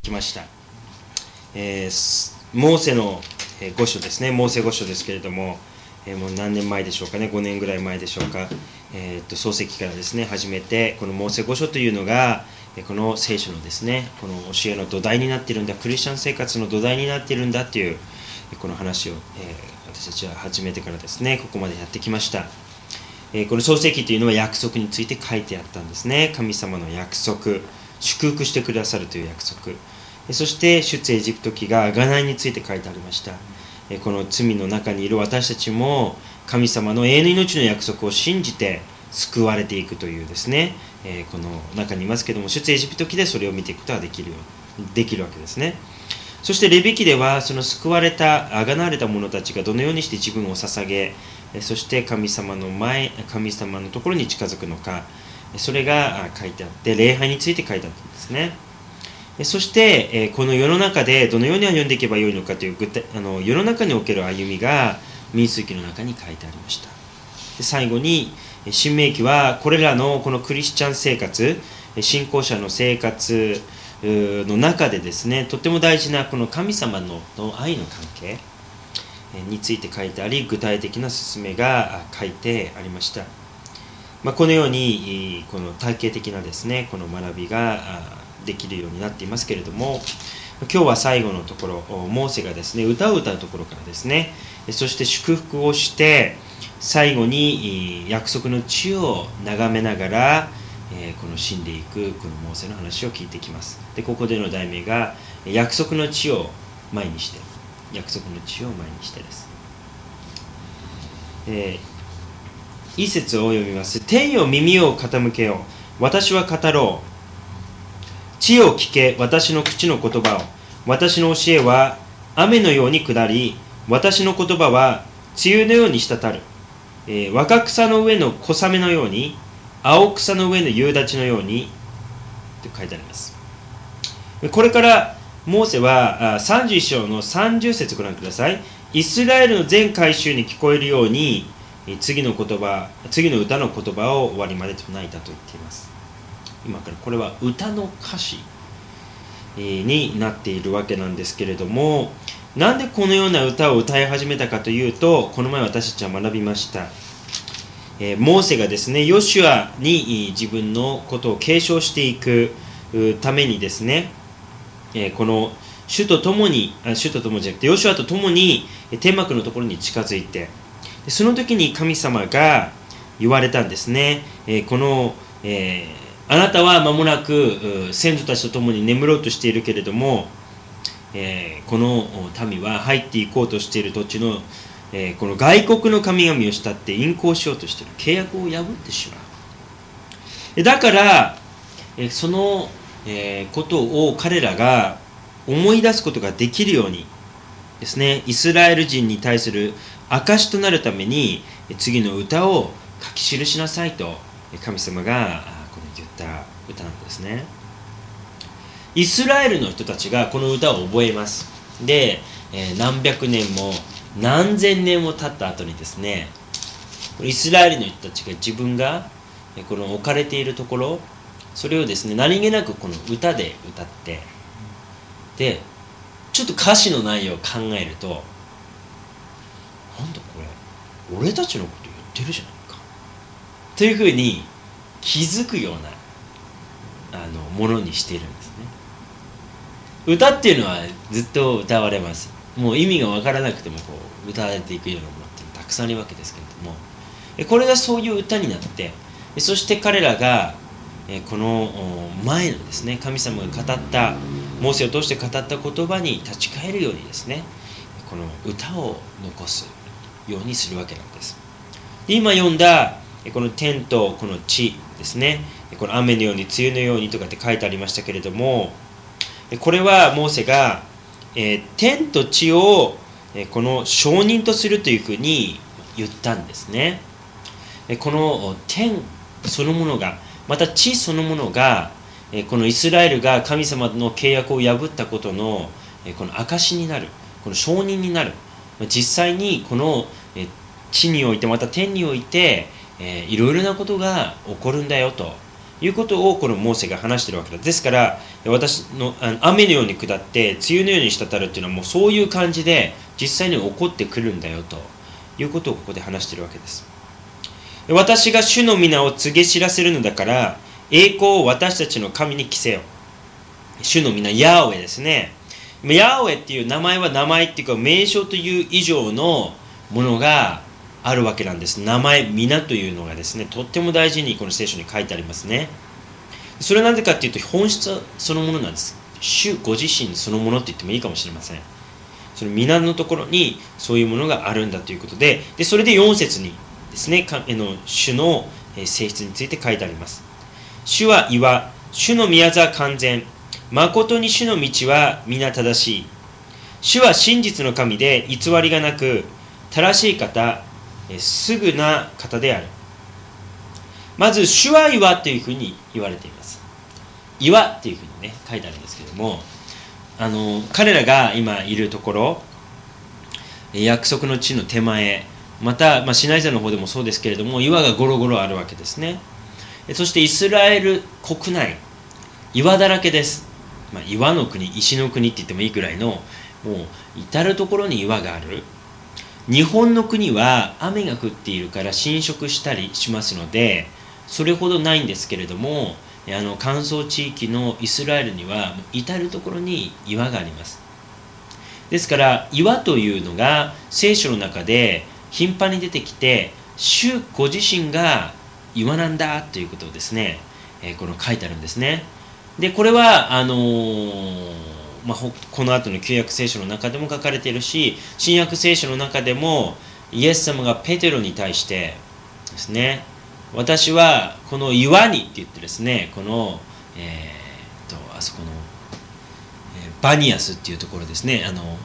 きました。モーセの5書ですね。モーセ5書ですけれども、もう何年前でしょうかね、5年ぐらい前でしょうか、創世記からですね始めて、このモーセ5書というのがこの聖書のですね、この教えの土台になっているんだ、クリスチャン生活の土台になっているんだというこの話を、私たちは始めてからですね、ここまでやってきました。この創世記というのは約束について書いてあったんですね。神様の約束、祝福してくださるという約束、そして出エジプト記が贖いについて書いてありました。この罪の中にいる私たちも神様の永遠の命の約束を信じて救われていくというですね、この中にいますけども、出エジプト記でそれを見ていくことができるわけですね。そしてレビ記ではその救われた贖われた者たちがどのようにして自分を捧げ、そして神様のところに近づくのか、それが書いてあって、礼拝について書いてあったんですね。そしてこの世の中でどのように歩んでいけばよいのかという世の中における歩みが民数記の中に書いてありました。で最後に申命記はこれらのこのクリスチャン生活、信仰者の生活の中でですね、とても大事なこの神様の愛の関係について書いてあり、具体的な勧めが書いてありました。このようにこの体系的なですね、この学びができるようになっていますけれども、今日は最後のところ、モーセがですね歌を歌うところからですね、そして祝福をして最後に約束の地を眺めながらこの死んでいくこのモーセの話を聞いていきます。でここでの題名が約束の地を前にして、約束の地を前にしてです。一節を読みます。天よ耳を傾けよ、私は語ろう。地を聞け、私の口の言葉を。私の教えは雨のように下り、私の言葉は梅雨のように滴る。若草の上の小雨のように、青草の上の夕立のようにと書いてあります。これからモーセは31章の30節ご覧ください。イスラエルの全会衆に聞こえるように次の歌の言葉を終わりまで唱えたと言っています。今からこれは歌の歌詞になっているわけなんですけれども、なんでこのような歌を歌い始めたかというと、この前私たちは学びました。モーセがですね、ヨシュアに自分のことを継承していくためにですね、この主と共じゃなくてヨシュアと共に天幕のところに近づいて、その時に神様が言われたんですね。あなたは間もなく先祖たちと共に眠ろうとしているけれども、この民は入っていこうとしている土地の、この外国の神々を慕って淫行しようとしている、契約を破ってしまう。だからその、ことを彼らが思い出すことができるようにですね、イスラエル人に対する証となるために次の歌を書き記しなさいと神様が言った歌なんですね。イスラエルの人たちがこの歌を覚えます。で、何百年も何千年も経った後にですね、イスラエルの人たちが自分がこの置かれているところ、それをですね何気なくこの歌で歌って、でちょっと歌詞の内容を考えると、なんだこれ俺たちのこと言ってるじゃないかというふうに気づくようなものにしているんですね。歌っていうのはずっと歌われます。もう意味が分からなくても歌われていくようなものってたくさんあるわけですけれども、これがそういう歌になって、そして彼らがこの前のですね、神様が語ったモーセを通して語った言葉に立ち返るようにですね、この歌を残すようにするわけなんです。で今読んだこの天とこの地ですね、この雨のように梅雨のようにとかって書いてありましたけれども、これはモーセが天と地をこの証人とするというふうに言ったんですね。この天そのものが、また地そのものがこのイスラエルが神様の契約を破ったことのこの証になる、この証人になる。実際にこの地においてまた天においていろいろなことが起こるんだよということをこのモーセが話しているわけだ。ですから私の雨のように下って梅雨のように滴るっていうのはもうそういう感じで実際に起こってくるんだよということをここで話しているわけです。私が主の皆を告げ知らせるのだから栄光を私たちの神に着せよ。主の皆、ヤーウェですね。ヤーウェっていう名前は名前っていうか名称という以上のものがあるわけなんです。名前、皆というのがですね、とっても大事にこの聖書に書いてありますね。それはなぜかっていうと本質そのものなんです。主ご自身そのものって言ってもいいかもしれません。その皆のところにそういうものがあるんだということで、それで4節にですね、主の性質について書いてあります。主は岩、主の宮座は完全、誠に主の道は皆正しい。主は真実の神で偽りがなく、正しい方、すぐな方である。まず、主は岩というふうに言われています。岩というふうにね、書いてあるんですけども、彼らが今いるところ、約束の地の手前、また、シナイ山の方でもそうですけれども、岩がゴロゴロあるわけですね。そしてイスラエル国内、岩だらけです。岩の国、石の国って言ってもいいくらいの、もう至るところに岩がある。日本の国は雨が降っているから浸食したりしますので、それほどないんですけれども、乾燥地域のイスラエルには至るところに岩があります。ですから岩というのが聖書の中で頻繁に出てきて、主ご自身が岩なんだということをですね、この書いてあるんですね。でこれはこの後の旧約聖書の中でも書かれているし、新約聖書の中でもイエス様がペテロに対してですね、私はこの岩にって言ってですね、この、あそこの、バニアスっていうところですね、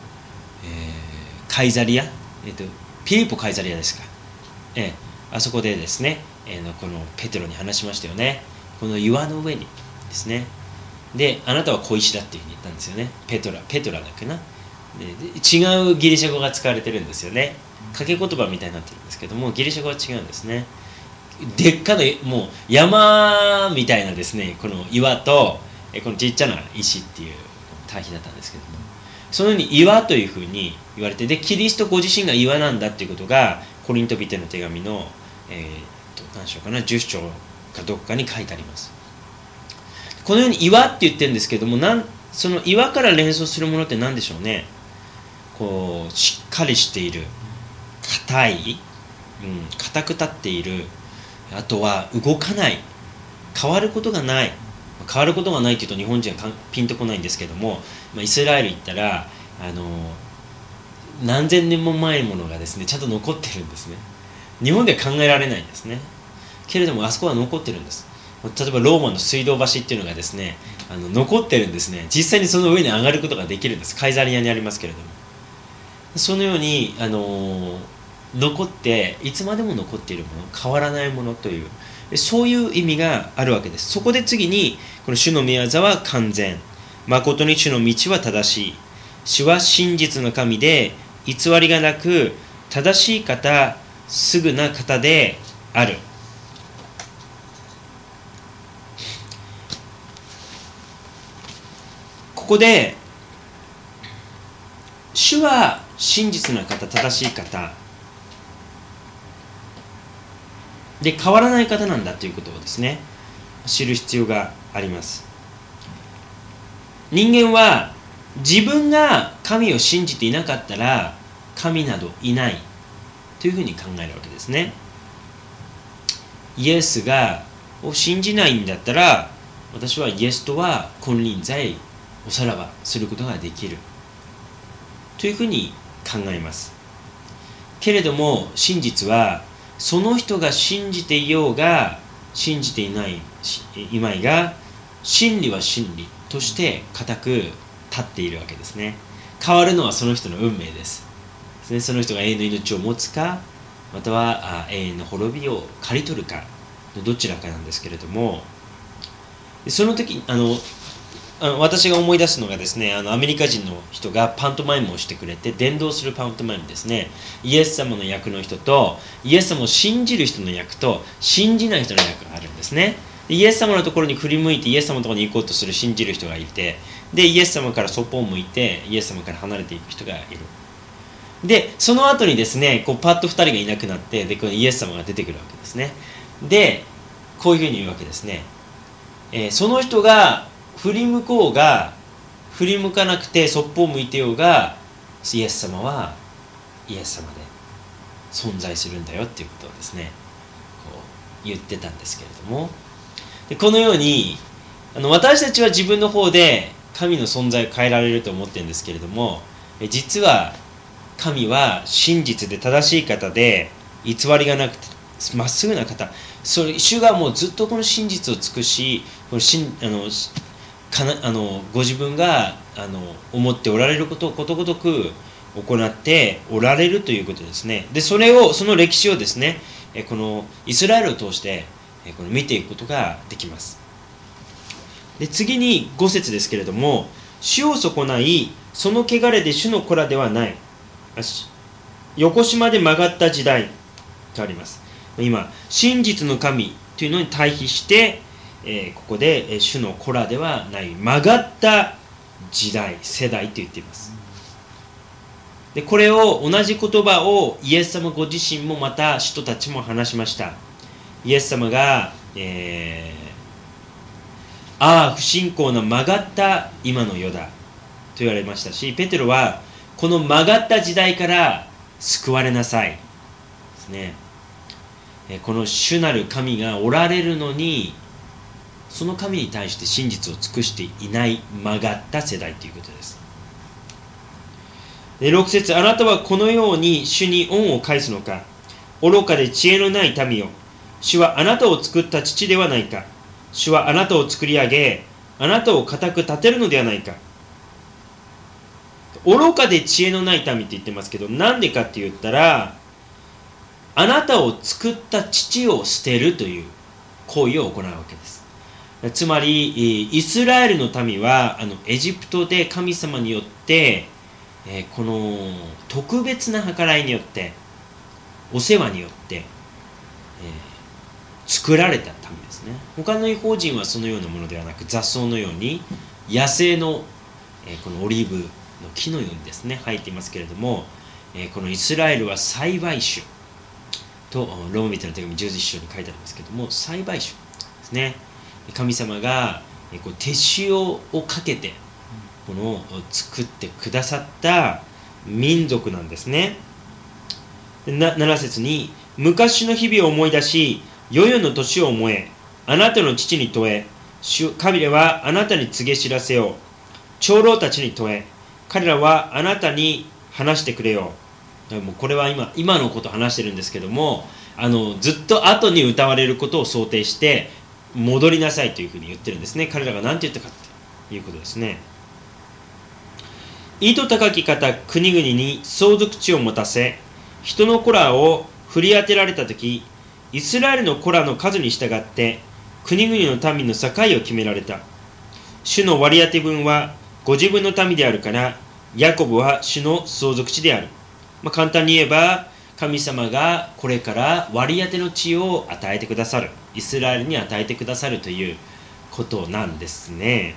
カイザリア、ピリポカイザリアですか、あそこでですね、このペテロに話しましたよね。この岩の上にですね、であなたは小石だっていうふうに言ったんですよね。ペトラだっけな。で違うギリシャ語が使われてるんですよね。掛け言葉みたいになってるんですけども、ギリシャ語は違うんですね。でっかなもう山みたいなですね、この岩とこのちっちゃな石っていう対比だったんですけども、そのように岩というふうに言われて、でキリストご自身が岩なんだっていうことがコリント人への手紙の、何章かな、10章かどっかに書いてあります。このように岩って言ってるんですけども、その岩から連想するものって何でしょうね。こうしっかりしている、硬い、硬く立っている、あとは動かない、変わることがない。変わることがないというと日本人はピンとこないんですけども、イスラエル行ったら何千年も前のものがですねちゃんと残ってるんですね。日本では考えられないんですね。けれどもあそこは残ってるんです。例えばローマの水道橋っていうのがですね残ってるんですね。実際にその上に上がることができるんです。カイザリアにありますけれども、そのように残っていつまでも残っているもの、変わらないものという、そういう意味があるわけです。そこで次にこの主の御業は完全、誠に主の道は正しい、主は真実の神で偽りがなく正しい方、すぐな方である。ここで主は真実な方、正しい方で変わらない方なんだということをですね知る必要があります。人間は自分が神を信じていなかったら神などいないというふうに考えるわけですね。イエスを信じないんだったら、私はイエスとは金輪際おさらばすることができるというふうに考えます。けれども真実はその人が信じていようが信じていないまいが、真理は真理として固く立っているわけですね。変わるのはその人の運命です。その人が永遠の命を持つか、または永遠の滅びを刈り取るかのどちらかなんですけれども、その時私が思い出すのがですね、アメリカ人の人がパントマイムをしてくれて、伝道するパントマイムですね。イエス様の役の人と、イエス様を信じる人の役と信じない人の役があるんですね。 イエス様のところに振り向いてイエス様のところに行こうとする信じる人がいて、でイエス様からそっぽを向いてイエス様から離れていく人がいる。でその後にですね、こうパッと2人がいなくなって、でこのイエス様が出てくるわけですね。でこういうふうに言うわけですね。その人が振り向こうが振り向かなくてそっぽを向いてようが、イエス様はイエス様で存在するんだよっていうことをですね、こう言ってたんですけれども、でこのように私たちは自分の方で神の存在を変えられると思ってるんですけれども、実は神は真実で正しい方で、偽りがなくてまっすぐな方、主がもうずっとこの真実を尽くし、このご自分が思っておられることをことごとく行っておられるということですね。でその歴史をですね、このイスラエルを通してこの見ていくことができます。で次に5節ですけれども、主を損ないその汚れで主の子らではない、横島で曲がった時代とあります。今真実の神というのに対比して、ここで主の子らではない曲がった時代世代と言っています。でこれを同じ言葉をイエス様ご自身もまた人たちも話しました。イエス様が、不信仰な曲がった今の世だと言われましたし、ペテロはこの曲がった時代から救われなさいですね。この主なる神がおられるのに、その神に対して真実を尽くしていない曲がった世代ということです。で6節、あなたはこのように主に恩を返すのか。愚かで知恵のない民よ、主はあなたを作った父ではないか。主はあなたを作り上げ、あなたを固く立てるのではないか。愚かで知恵のない民って言ってますけど、なんでかって言ったら、あなたを作った父を捨てるという行為を行うわけです。つまりイスラエルの民はエジプトで神様によってこの特別な計らいによってお世話によって作られた民ですね。他の異邦人はそのようなものではなく、雑草のように野生のこのオリーブの木のようにですね生えていますけれども、このイスラエルは栽培種とローマ人の手紙11章に書いてありますけれども、栽培種ですね。神様が手塩をかけてこの作ってくださった民族なんですね。7節に、昔の日々を思い出し、世々の年を思え、あなたの父に問え、神はあなたに告げ知らせよう。長老たちに問え、彼らはあなたに話してくれよう。もうこれは今のことを話してるんですけども、ずっと後に歌われることを想定して戻りなさいというふうに言ってるんですね。彼らが何て言ったかということですね。意図高き方、国々に相続地を持たせ、人の子らを振り当てられたとき、イスラエルの子らの数に従って国々の民の境を決められた。主の割り当て分はご自分の民であるから、ヤコブは主の相続地である。簡単に言えば、神様がこれから割り当ての地を与えてくださる、イスラエルに与えてくださるということなんですね。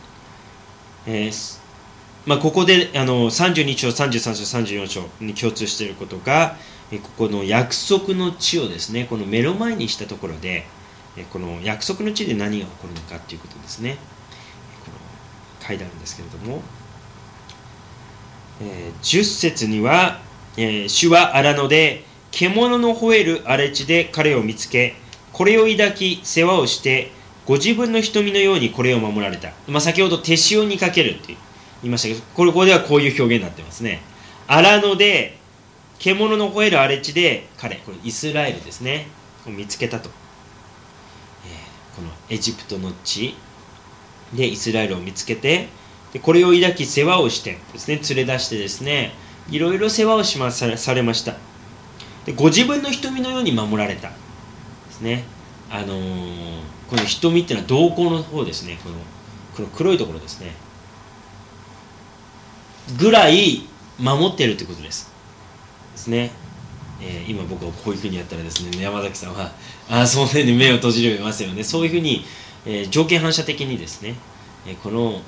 ここで32章、33章、34章に共通していることが、ここの約束の地をですね、この目の前にしたところで、この約束の地で何が起こるのかということですね。この書いてあるんですけれども、10節には、主は荒野で獣の吠える荒れ地で彼を見つけ、これを抱き世話をしてご自分の瞳のようにこれを守られた。先ほど手塩にかけるって言いましたけど、ここではこういう表現になってますね。荒野で獣の吠える荒れ地でこれイスラエルですねを見つけたと、このエジプトの地でイスラエルを見つけて、でこれを抱き世話をしてですね、連れ出してですね、いろいろ世話をされました。でご自分の瞳のように守られたですね。この瞳っていうのは瞳孔の方ですね。この黒いところですねぐらい守っているということですね。 今僕がこういうふうにやったらですね、山崎さんはその辺で目を閉じれますよね。そういうふうに、条件反射的にですね、この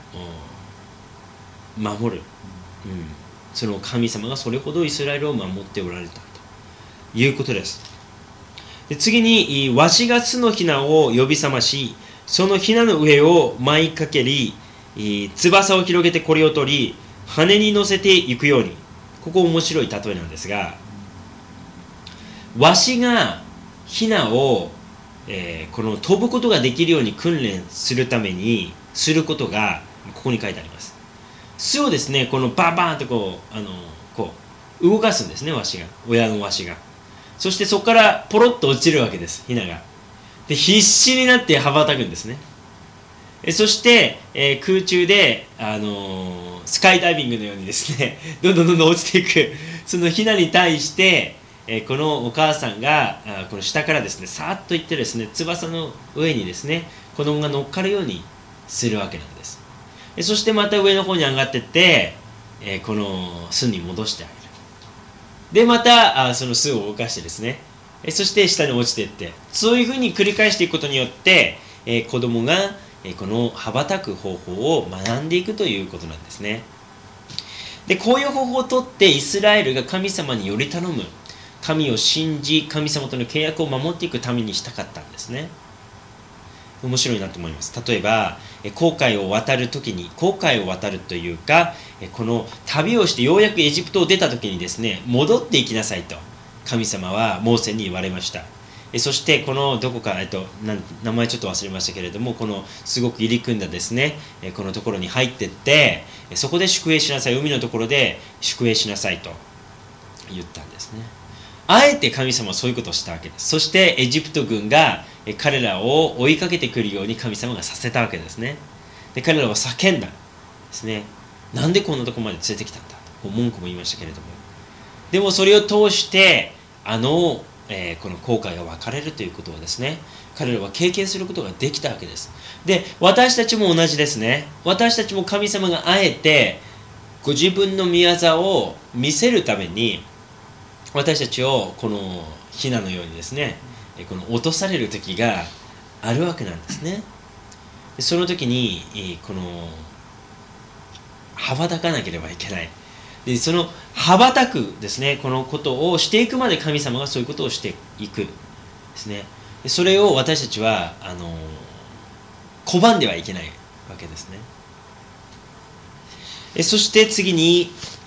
守る、その神様がそれほどイスラエルを守っておられたということです。で次に、わしが巣のひなを呼び覚まし、そのひなの上を舞いかけり、翼を広げてこれを取り、羽に乗せていくように。ここ面白い例えなんですが、わしがひなを、この飛ぶことができるように訓練するためにすることがここに書いてあります。巣をですね、このバンバンとこう動かすんですね、わしが、親のわしが。そしてそこからポロッと落ちるわけです、ひなが。で必死になって羽ばたくんですね。そして、空中で、スカイダイビングのようにですねどんどん落ちていくそのヒナに対して、このお母さんがこの下からですねさーっといってですね翼の上にですね子供が乗っかるようにするわけなんです。そしてまた上の方に上がっていって、この巣に戻してあげる。でまたその巣を動かしてですね、そして下に落ちていって、そういうふうに繰り返していくことによって、子供がこの羽ばたく方法を学んでいくということなんですね。でこういう方法をとってイスラエルが神様により頼む、神を信じ神様との契約を守っていくためにしたかったんですね。面白いなと思います。例えば紅海を渡る時に、紅海を渡るというかこの旅をしてようやくエジプトを出た時にですね、戻っていきなさいと神様はモーセに言われました。そしてこのどこか、名前ちょっと忘れましたけれども、このすごく入り組んだですねこのところに入っていって、そこで宿営しなさい、海のところで宿営しなさいと言ったんですね。あえて神様はそういうことをしたわけです。そしてエジプト軍が彼らを追いかけてくるように神様がさせたわけですね。で彼らは叫んだですね。なんでこんなところまで連れてきたんだと文句も言いましたけれども、でもそれを通してこの後悔が分かれるということをですね、彼らは経験することができたわけです。で私たちも同じですね。私たちも神様があえてご自分の御業を見せるために私たちをこのヒナのようにですね、この落とされる時があるわけなんですね。でその時にこの羽ばたかなければいけない。でその羽ばたくですね、このことをしていくまで神様がそういうことをしていくですね。でそれを私たちは拒んではいけないわけですね。そして次に、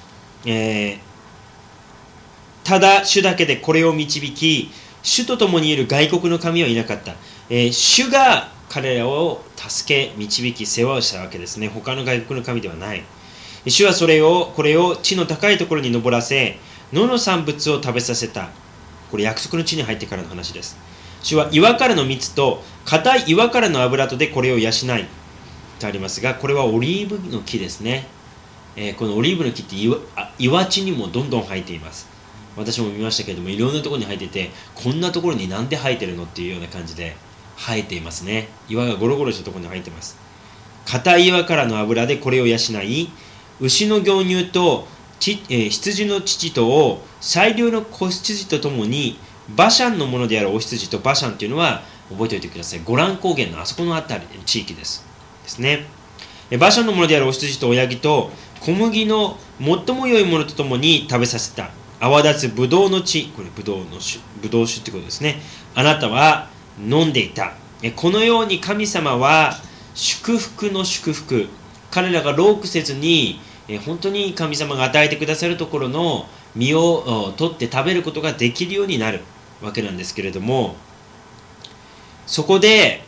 ただ主だけでこれを導き、主と共にいる外国の神はいなかった。主が彼らを助け導き世話をしたわけですね。他の外国の神ではない。主はこれを地の高いところに登らせ、野の産物を食べさせた。これ約束の地に入ってからの話です。主は岩からの蜜と硬い岩からの油とでこれを養いとありますが、これはオリーブの木ですね。このオリーブの木って岩地にもどんどん生えています。私も見ましたけれども、いろんなところに生えていて、こんなところになんで生えてるのっていうような感じで生えていますね。岩がゴロゴロしたところに生えています。硬い岩からの油でこれを養い、牛の牛乳と羊の乳とを最良の子羊とともにバシャンのものであるお羊と、バシャンというのは覚えておいてください。ゴラン高原のあそこのあたり地域ですね。バシャンのものであるお羊と親木と小麦の最も良いものとともに食べさせた。泡立つブドウの血、これブドウ酒ってことですね。あなたは飲んでいた。このように神様は祝福の祝福、彼らが労苦せずに本当に神様が与えてくださるところの実を取って食べることができるようになるわけなんですけれども、そこで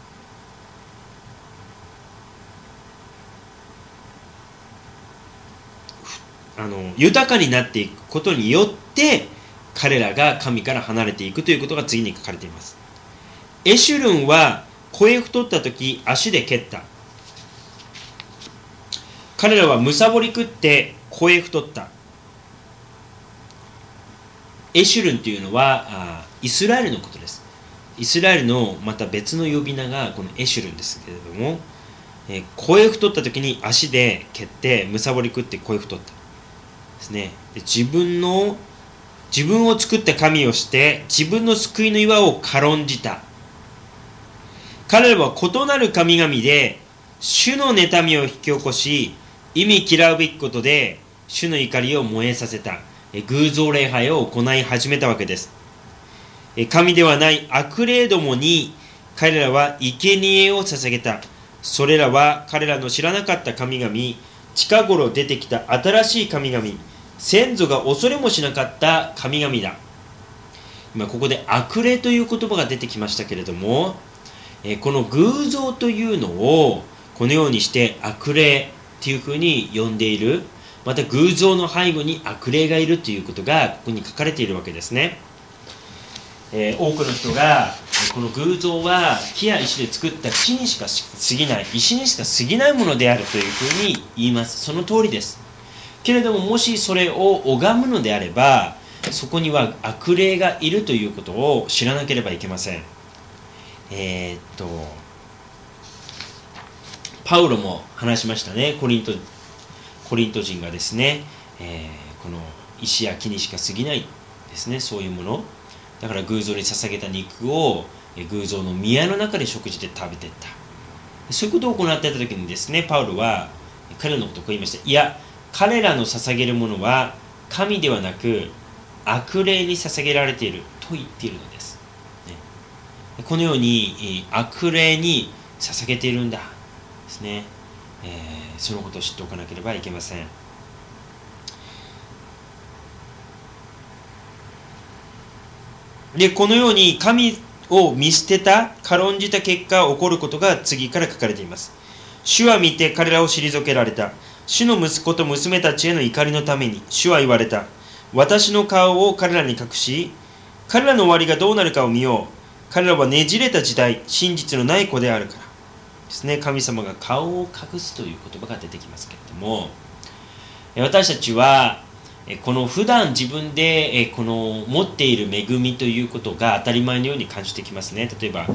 豊かになっていくことによって彼らが神から離れていくということが次に書かれています。エシュルンは肥え太った時足で蹴った。彼らはむさぼり食って肥え太った。エシュルンというのはイスラエルのことです。イスラエルのまた別の呼び名がこのエシュルンですけれども、肥え太った時に足で蹴ってむさぼり食って肥え太ったですね。で自分の自分を作った神をして自分の救いの岩を軽んじた。彼らは異なる神々で主の妬みを引き起こし、忌み嫌うべきことで主の怒りを燃えさせた。偶像礼拝を行い始めたわけです。神ではない悪霊どもに彼らは生贄を捧げた。それらは彼らの知らなかった神々、近頃出てきた新しい神々、先祖が恐れもしなかった神々だ。今ここで悪霊という言葉が出てきましたけれども、この偶像というのをこのようにして悪霊というふうに呼んでいる。また偶像の背後に悪霊がいるということがここに書かれているわけですね。多くの人がこの偶像は木や石で作った木にしか過ぎない、石にしか過ぎないものであるというふうに言います。その通りです。けれども、もしそれを拝むのであれば、そこには悪霊がいるということを知らなければいけません。パウロも話しましたね。コリント人がですね、この石や木にしか過ぎないですね、そういうものだから偶像に捧げた肉を偶像の宮の中で食事で食べていった。そういうことを行っていた時にですね、パウロは彼らのことをこう言いました。いや、彼らの捧げるものは神ではなく悪霊に捧げられていると言っているのです、ね、このように悪霊に捧げているんだですね、そのことを知っておかなければいけません。で、このように神を見捨てた、軽んじた結果起こることが次から書かれています。主は見て彼らを退けられた。主の息子と娘たちへの怒りのために主は言われた。私の顔を彼らに隠し、彼らの終わりがどうなるかを見よう。彼らはねじれた時代、真実のない子であるからですね。神様が顔を隠すという言葉が出てきますけれども、私たちはこの普段自分でこの持っている恵みということが当たり前のように感じてきますね。例えば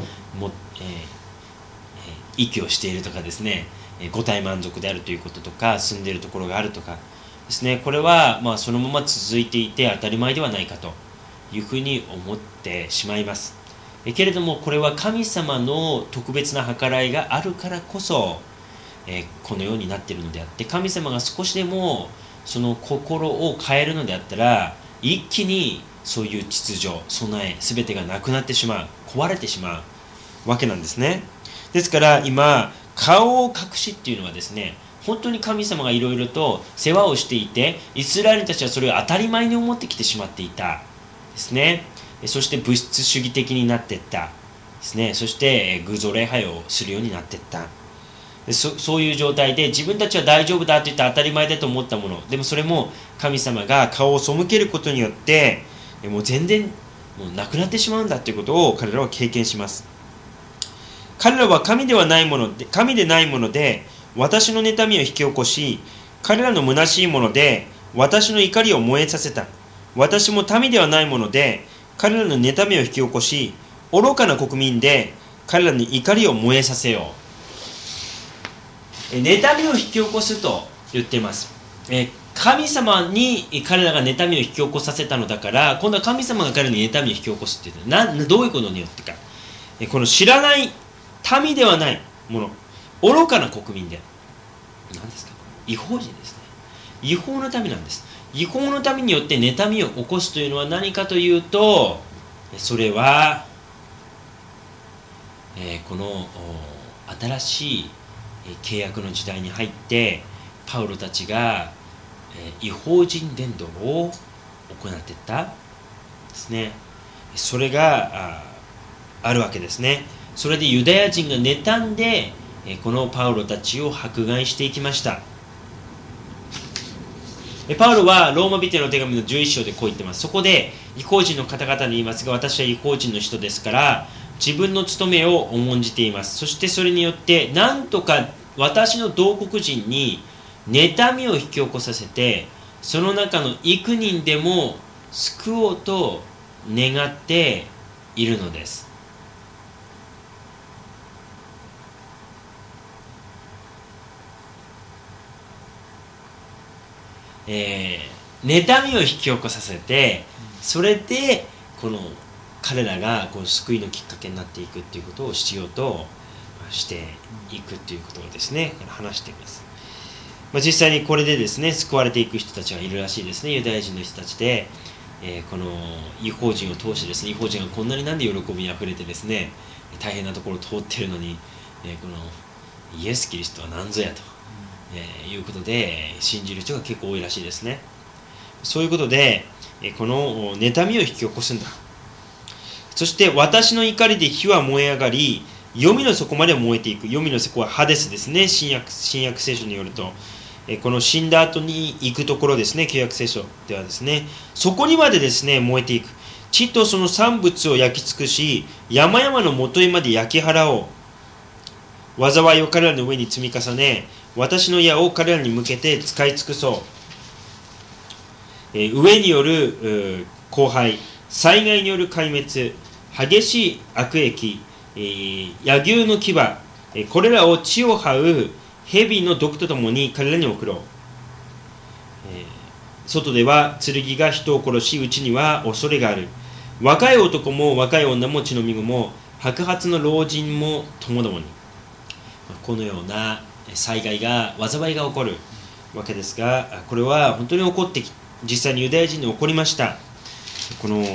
息をしているとかですね、五体満足であるということとか、住んでいるところがあるとかですね、これはそのまま続いていて当たり前ではないかというふうに思ってしまいます。けれどもこれは神様の特別な計らいがあるからこそこのようになっているのであって、神様が少しでもその心を変えるのであったら、一気にそういう秩序、備え、全てがなくなってしまう、壊れてしまうわけなんですね。ですから今、顔を隠しっていうのはですね、本当に神様がいろいろと世話をしていて、イスラエルたちはそれを当たり前に思ってきてしまっていたですね。そして物質主義的になっていったですね。そして偶像礼拝をするようになっていった。そういう状態で自分たちは大丈夫だと言った当たり前だと思ったものでも、それも神様が顔を背けることによってもう全然もうなくなってしまうんだということを彼らは経験します。彼らは神でないもので私の妬みを引き起こし、彼らの虚しいもので私の怒りを燃えさせた。私も民ではないもので彼らの妬みを引き起こし、愚かな国民で彼らに怒りを燃えさせよう。妬みを引き起こすと言っています。神様に彼らが妬みを引き起こさせたのだから、今度は神様が彼らに妬みを引き起こすっていうのどういうことによってか、この知らない民ではないもの、愚かな国民で、何ですか、違法人ですね。違法の民なんです。違法の民によって妬みを起こすというのは何かというと、それは、この新しい契約の時代に入ってパウロたちが違法人伝道を行っていったですね。それがあるわけですね。それでユダヤ人が妬んでこのパウロたちを迫害していきました。パウロはローマ人への手紙の11章でこう言ってます。そこで違法人の方々に言いますが、私は違法人の人ですから自分の務めを重んじています。そしてそれによって何とか私の同国人に妬みを引き起こさせて、その中の幾人でも救おうと願っているのです。妬みを引き起こさせてそれでこの彼らがこう救いのきっかけになっていくっていうことをしようとしていくということをですね話しています。実際にこれでですね救われていく人たちがいるらしいですね。ユダヤ人の人たちで、この違法人を通してですね、違法人がこんなになんで喜びにあふれてですね大変なところを通っているのに、このイエス・キリストは何ぞやと、いうことで信じる人が結構多いらしいですね。そういうことでこの妬みを引き起こすんだ。そして私の怒りで火は燃え上がり、黄泉の底まで燃えていく。黄泉の底はハデスですね。新約聖書によると、この死んだ後に行くところですね。旧約聖書ではですね、そこにまでですね燃えていく。地とその産物を焼き尽くし、山々のもとへまで焼き払おう。災いを彼らの上に積み重ね、私の矢を彼らに向けて使い尽くそう。上による荒廃、災害による壊滅、激しい悪役、野牛の牙、これらを地を這う蛇の毒とともに彼らに送ろう。外では剣が人を殺し、内には恐れがある。若い男も若い女も血のみ子も白髪の老人もともどもに。このような災害が災いが起こるわけですが、これは本当に起こって実際にユダヤ人に起こりました。この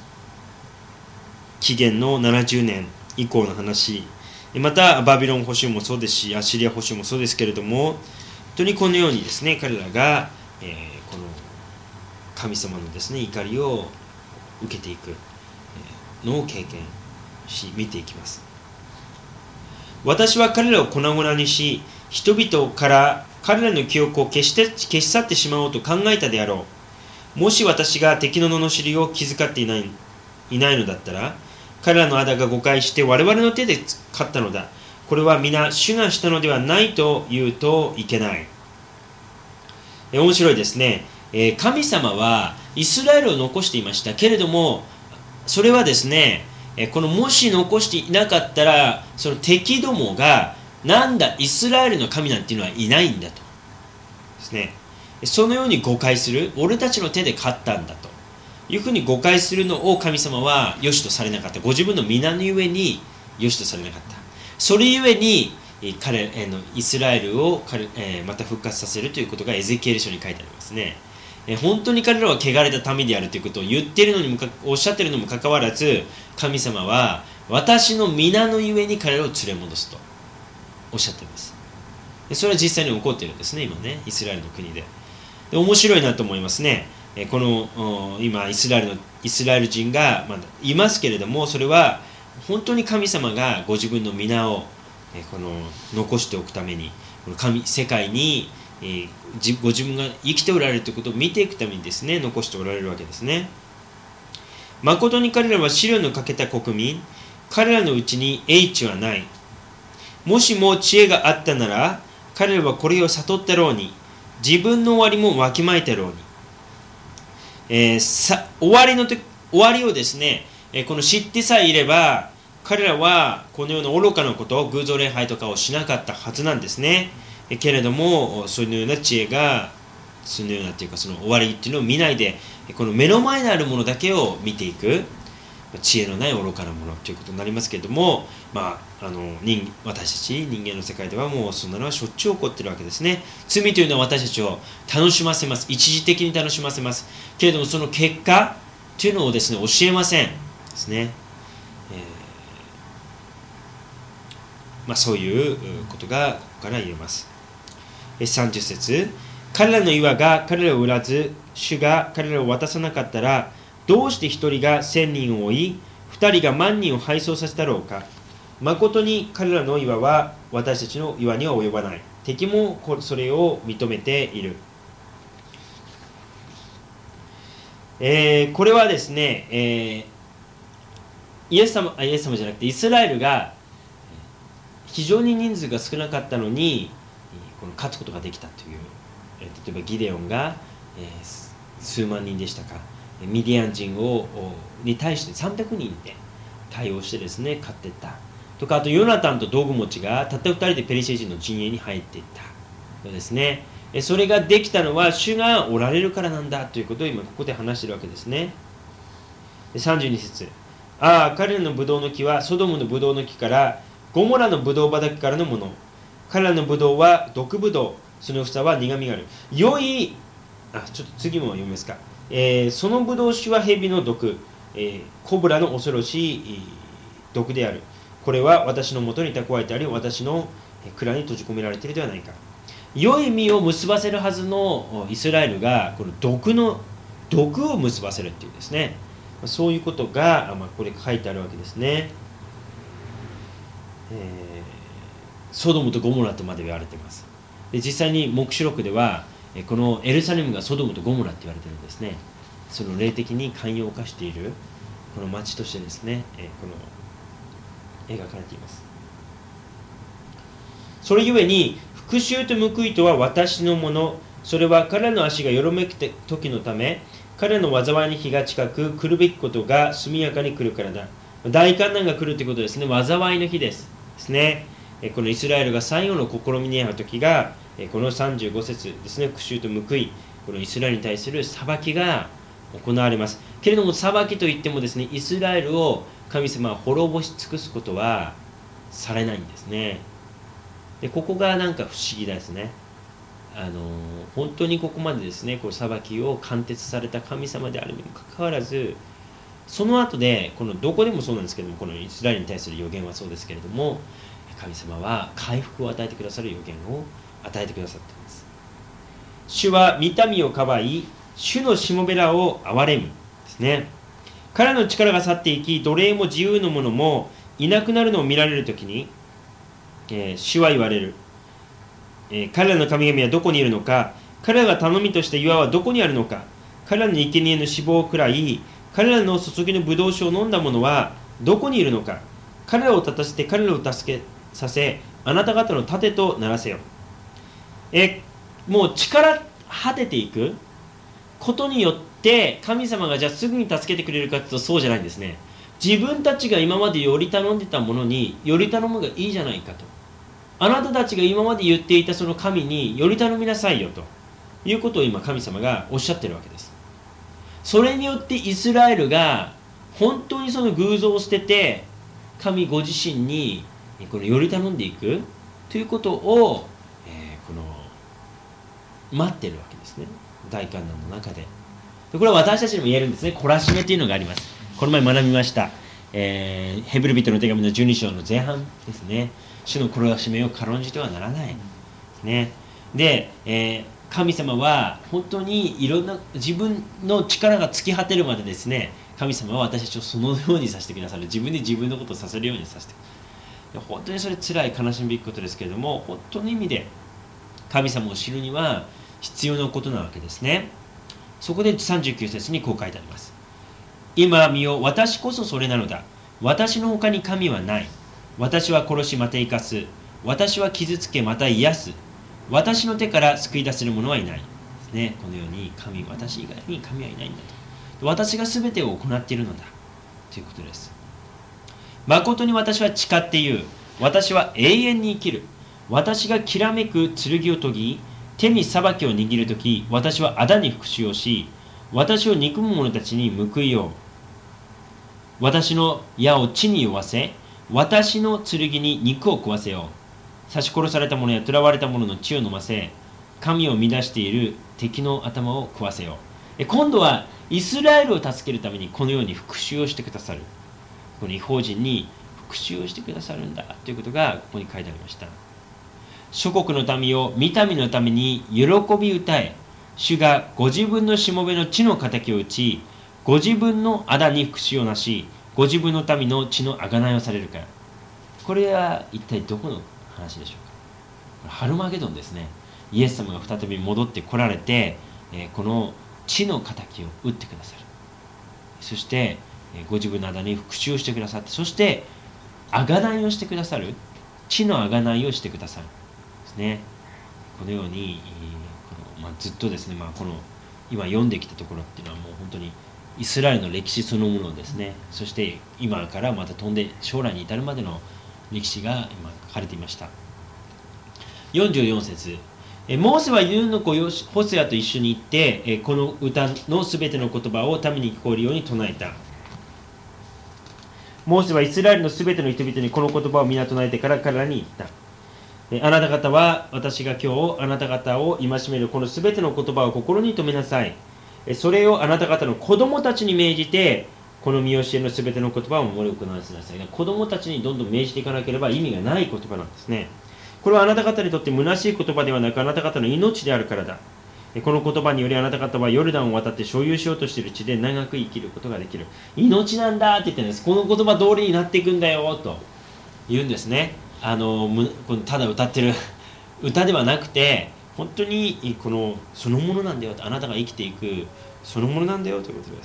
紀元の70年以降の話、またバビロン捕囚もそうですし、アッシリア捕囚もそうですけれども、本当にこのようにですね彼らが、この神様のですね怒りを受けていくのを経験し見ていきます。私は彼らを粉々にし、人々から彼らの記憶を消し去ってしまおうと考えたであろう。もし私が敵の罵りを気遣っていないのだったら、彼らの仇が誤解して我々の手で勝ったのだ。これは皆主がしたのではないと言うといけない。面白いですね。神様はイスラエルを残していましたけれども、それはですねこのもし残していなかったら、その敵どもがなんだイスラエルの神なんていうのはいないんだとですね、そのように誤解する。俺たちの手で勝ったんだというふうに誤解するのを神様は良しとされなかった。ご自分の皆のゆえに良しとされなかった。それゆえに彼のイスラエルをまた復活させるということがエゼキエル書に書いてありますね。本当に彼らは汚れた民であるということを言っているのにおっしゃっているのにもかかわらず、神様は私の皆のゆえに彼らを連れ戻すとおっしゃっています。それは実際に起こっているんですね、今ね、イスラエルの国で。面白いなと思いますね。この今イスラエル人がまだいますけれども、それは本当に神様がご自分の皆をこの残しておくために、この世界にご自分が生きておられるということを見ていくためにですね残しておられるわけですね。誠に彼らは試練のかけた国民、彼らのうちに英知はない。もしも知恵があったなら、彼らはこれを悟ったろうに、自分の終わりもわきまえたろうに。終わりをですね、この知ってさえいれば、彼らはこのような愚かなこと、偶像礼拝とかをしなかったはずなんですね。けれども、そういうような知恵が、そのようなというか、その終わりっていうのを見ないで、この目の前にあるものだけを見ていく、知恵のない愚かなものということになりますけれども、私たち人間の世界ではもうそんなのはしょっちゅう起こっているわけですね。罪というのは私たちを楽しませます。一時的に楽しませます。けれどもその結果というのをですね教えませんですね。そういうことがここから言えます。30節、彼らの岩が彼らを売らず、主が彼らを渡さなかったら、どうして一人が千人を追い、二人が万人を敗走させたろうか。誠に彼らの岩は私たちの岩には及ばない。敵もそれを認めている。これはですね、イエス様じゃなくてイスラエルが非常に人数が少なかったのに勝つことができたという、例えばギデオンが、数万人でしたか、ミディアン人に対して300人で対応してですね勝っていったとか、あとヨナタンと道具持ちがたった2人でペリシテ人の陣営に入っていったそうですね。それができたのは主がおられるからなんだということを今ここで話しているわけですね。 で32節、ああ、彼らのブドウの木はソドムのブドウの木からゴモラのブドウ畑からのもの。彼らのブドウは毒ブドウ、その房は苦みがある。良い、ちょっと次も読みますか。そのブドウ酒は蛇の毒、コブラの恐ろしい毒である。これは私のもとに蓄えてあり、私の蔵に閉じ込められているではないか。良い実を結ばせるはずのイスラエルが、この毒を結ばせるっていうですね、そういうことが、これ書いてあるわけですね。ソドムとゴモラとまで言われています。で、実際に黙示録では、このエルサレムがソドムとゴモラって言われているんですね。その霊的に寛容を犯しているこの町としてですね、この描かれています。それゆえに復讐と報いとは私のもの。それは彼らの足がよろめく時のため、彼らの災いに日が近く、来るべきことが速やかに来るからだ。大観難が来るということですね。災いの日ですね。このイスラエルが最後の試みに遭う時が、この35節ですね。復讐と報い、このイスラエルに対する裁きが行われます。けれども裁きといってもですね、イスラエルを神様は滅ぼし尽くすことはされないんですね。で、ここがなんか不思議ですね。本当にここまでですね、こう裁きを貫徹された神様であるにもかかわらず、その後でどこでもそうなんですけども、このイスラエルに対する予言はそうですけれども、神様は回復を与えてくださる予言を与えてくださっています。主は御民をかばい、主のしもべらを憐れむですね。彼の力が去っていき、奴隷も自由の者もいなくなるのを見られるときに、主は言われる。彼らの神々はどこにいるのか、彼らが頼みとして岩はどこにあるのか、彼らの生贄の脂肪を食らい、彼らの注ぎのブドウ酒を飲んだ者はどこにいるのか、彼らを立たせて彼らを助けさせ、あなた方の盾とならせよ。もう力果てていくことによって神様がじゃあすぐに助けてくれるかというとそうじゃないんですね。自分たちが今までより頼んでたものにより頼むがいいじゃないかと。あなたたちが今まで言っていたその神により頼みなさいよということを今神様がおっしゃってるわけです。それによってイスラエルが本当にその偶像を捨てて神ご自身にこのより頼んでいくということを、この待ってるわけですね。大観難の中で。これは私たちにも言えるんですね。懲らしめというのがあります。この前学びました、ヘブル人の手紙の12章の前半ですね。主の懲らしめを軽んじてはならないですね。で、神様は本当にいろんな自分の力が尽き果てるまでですね、神様は私たちをそのようにさせてくださる。自分で自分のことをさせるようにさせてくださる。本当にそれ辛い悲しむべきことですけれども、本当の意味で神様を知るには必要なことなわけですね。そこで39節にこう書いてあります。今見よ、私こそそれなのだ。私の他に神はない。私は殺しまた生かす。私は傷つけまた癒す。私の手から救い出せる者はいないですね。このように私以外に神はいないんだと。私が全てを行っているのだということです。誠に私は誓って言う。私は永遠に生きる。私がきらめく剣を研ぎ、手に裁きを握るとき、私は仇に復讐をし、私を憎む者たちに報いよう。私の矢を地に酔わせ、私の剣に肉を食わせよう。刺し殺された者や囚われた者の血を飲ませ、神を乱している敵の頭を食わせよう。今度はイスラエルを助けるためにこのように復讐をしてくださる。この異邦人に復讐をしてくださるんだということがここに書いてありました。諸国の民を御民のために喜び歌え、主がご自分のしもべの地の敵を打ち、ご自分の仇に復讐をなし、ご自分の民の血の贖いをされるから。これは一体どこの話でしょうか。ハルマゲドンですね。イエス様が再び戻ってこられて、この地の敵を打ってくださる。そしてご自分の仇に復讐をしてくださって、そして贖いをしてくださる。地の贖いをしてくださるですね。このようにずっとですね、この今読んできたところっていうのはもう本当にイスラエルの歴史そのものですね。そして今からまた飛んで将来に至るまでの歴史が今書かれていました。44節、モーセはユンの子ホセアと一緒に行って、この歌のすべての言葉を民に聞こえるように唱えた。 モーセはイスラエルのすべての人々にこの言葉を皆唱えてから彼らに言った。あなた方は私が今日あなた方を戒めるこのすべての言葉を心に留めなさい。それをあなた方の子供たちに命じて、この見教えのすべての言葉を守り行わせなさい。子供たちにどんどん命じていかなければ意味がない言葉なんですね。これはあなた方にとって虚しい言葉ではなく、あなた方の命であるからだ。この言葉によりあなた方はヨルダンを渡って所有しようとしている地で長く生きることができる。命なんだって言ってるんです。この言葉通りになっていくんだよと言うんですね。ただ歌ってる歌ではなくて、本当にこのそのものなんだよと、あなたが生きていくそのものなんだよということです。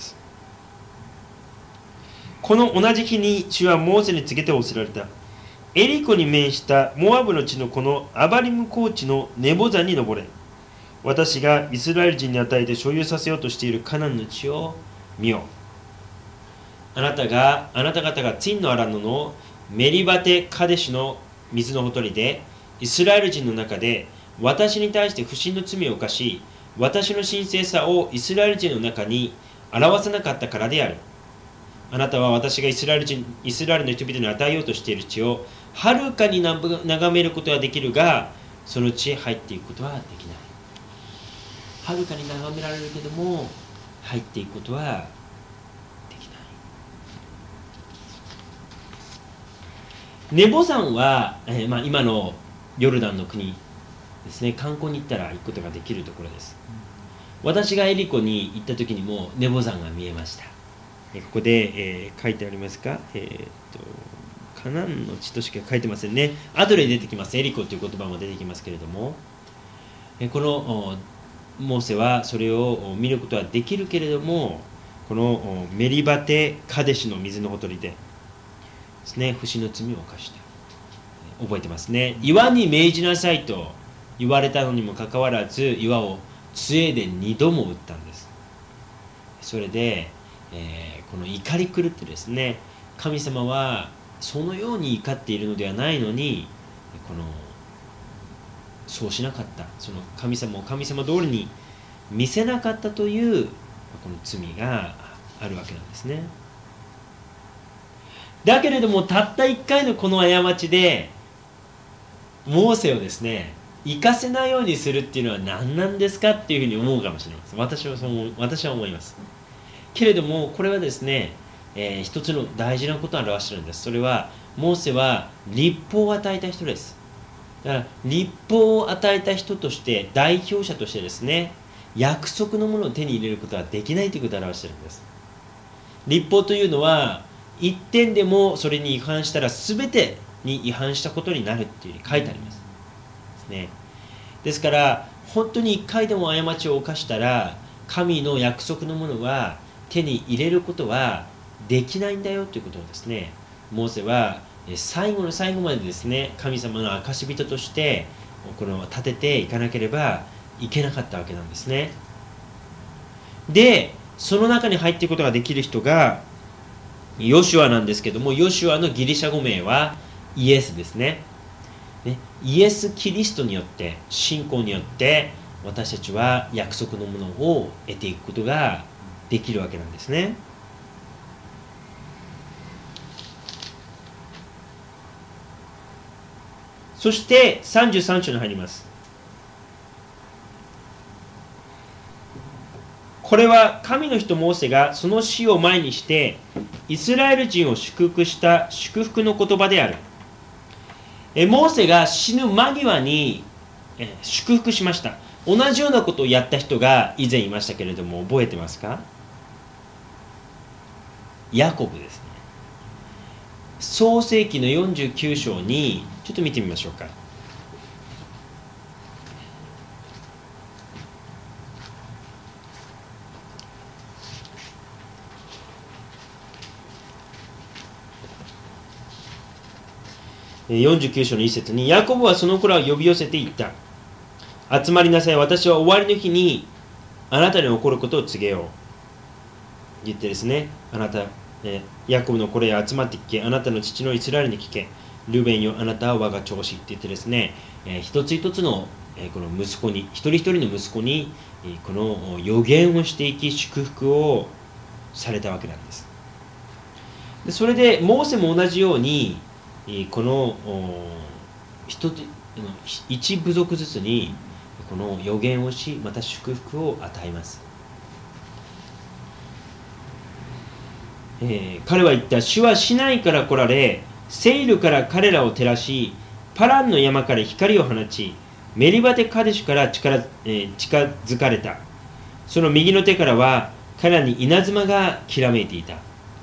この同じ日に主はモーセに告げて仰せられた。エリコに面したモアブの地のこのアバリム高地のネボ山に登れ。私がイスラエル人に与えて所有させようとしているカナンの地を見よう。あなた方がツィンのアラノのメリバテカデシュの水のほとりでイスラエル人の中で私に対して不信の罪を犯し、私の神聖さをイスラエル人の中に表さなかったからである。あなたは私がイスラエルの人々に与えようとしている地をはるかに眺めることはできるが、その地へ入っていくことはできない。はるかに眺められるけども入っていくことはできない。ネボ山は、今のヨルダンの国ですね、観光に行ったら行くことができるところです。私がエリコに行った時にもネボ山が見えました。ここで、書いてありますか、カナンの地としか書いてませんね。後で出てきます。エリコという言葉も出てきますけれども、このモーセはそれを見ることはできるけれども、このメリバテカデシュの水のほとりでですね、不審の罪を犯した。覚えてますね。岩に命じなさいと言われたのにもかかわらず、岩を杖で2度も打ったんです。それで、この怒り狂ってですね、神様はそのように怒っているのではないのに、そうしなかった、その神様を神様通りに見せなかったというこの罪があるわけなんですね。だけれどもたった1回のこの過ちでモーセをですね生かせないようにするっていうのは何なんですかっていうふうに思うかもしれません。私は思います。けれどもこれはですね、一つの大事なことを表しているんです。それはモーセは律法を与えた人です。だから律法を与えた人として代表者としてですね、約束のものを手に入れることはできないということを表しているんです。律法というのは一点でもそれに違反したら全てに違反したことになるっていうふうに書いてありますですね。ですから本当に一回でも過ちを犯したら神の約束のものは手に入れることはできないんだよということをですね、モーセは最後の最後までですね、神様の証人として立てていかなければいけなかったわけなんですね。で、その中に入っていくことができる人がヨシュアなんですけども、ヨシュアのギリシャ語名はイエスですね。イエス・キリストによって信仰によって私たちは約束のものを得ていくことができるわけなんですね。そして33章に入ります。これは神の人モーセがその死を前にしてイスラエル人を祝福した祝福の言葉である。モーセが死ぬ間際に祝福しました。同じようなことをやった人が以前いましたけれども、覚えてますか？ヤコブですね。創世記の49章にちょっと見てみましょうか。49章の一節に、ヤコブはその子らを呼び寄せて言った。集まりなさい、私は終わりの日にあなたに起こることを告げよう。言ってですね、あなた、ヤコブの子らへ集まって聞け、あなたの父のイスラエルに聞け、ルベンよ、あなたは我が長子って言ってですね、一つ一つの、この息子に、一人一人の息子に、この予言をしていき、祝福をされたわけなんです。 でそれでモーセも同じようにこの一部族ずつにこの予言をし、また祝福を与えます。彼は言った。主はシナイから来られ、セイルから彼らを照らし、パランの山から光を放ち、メリバテカデシュから近づかれた。その右の手からは彼らに稲妻がきらめいていた。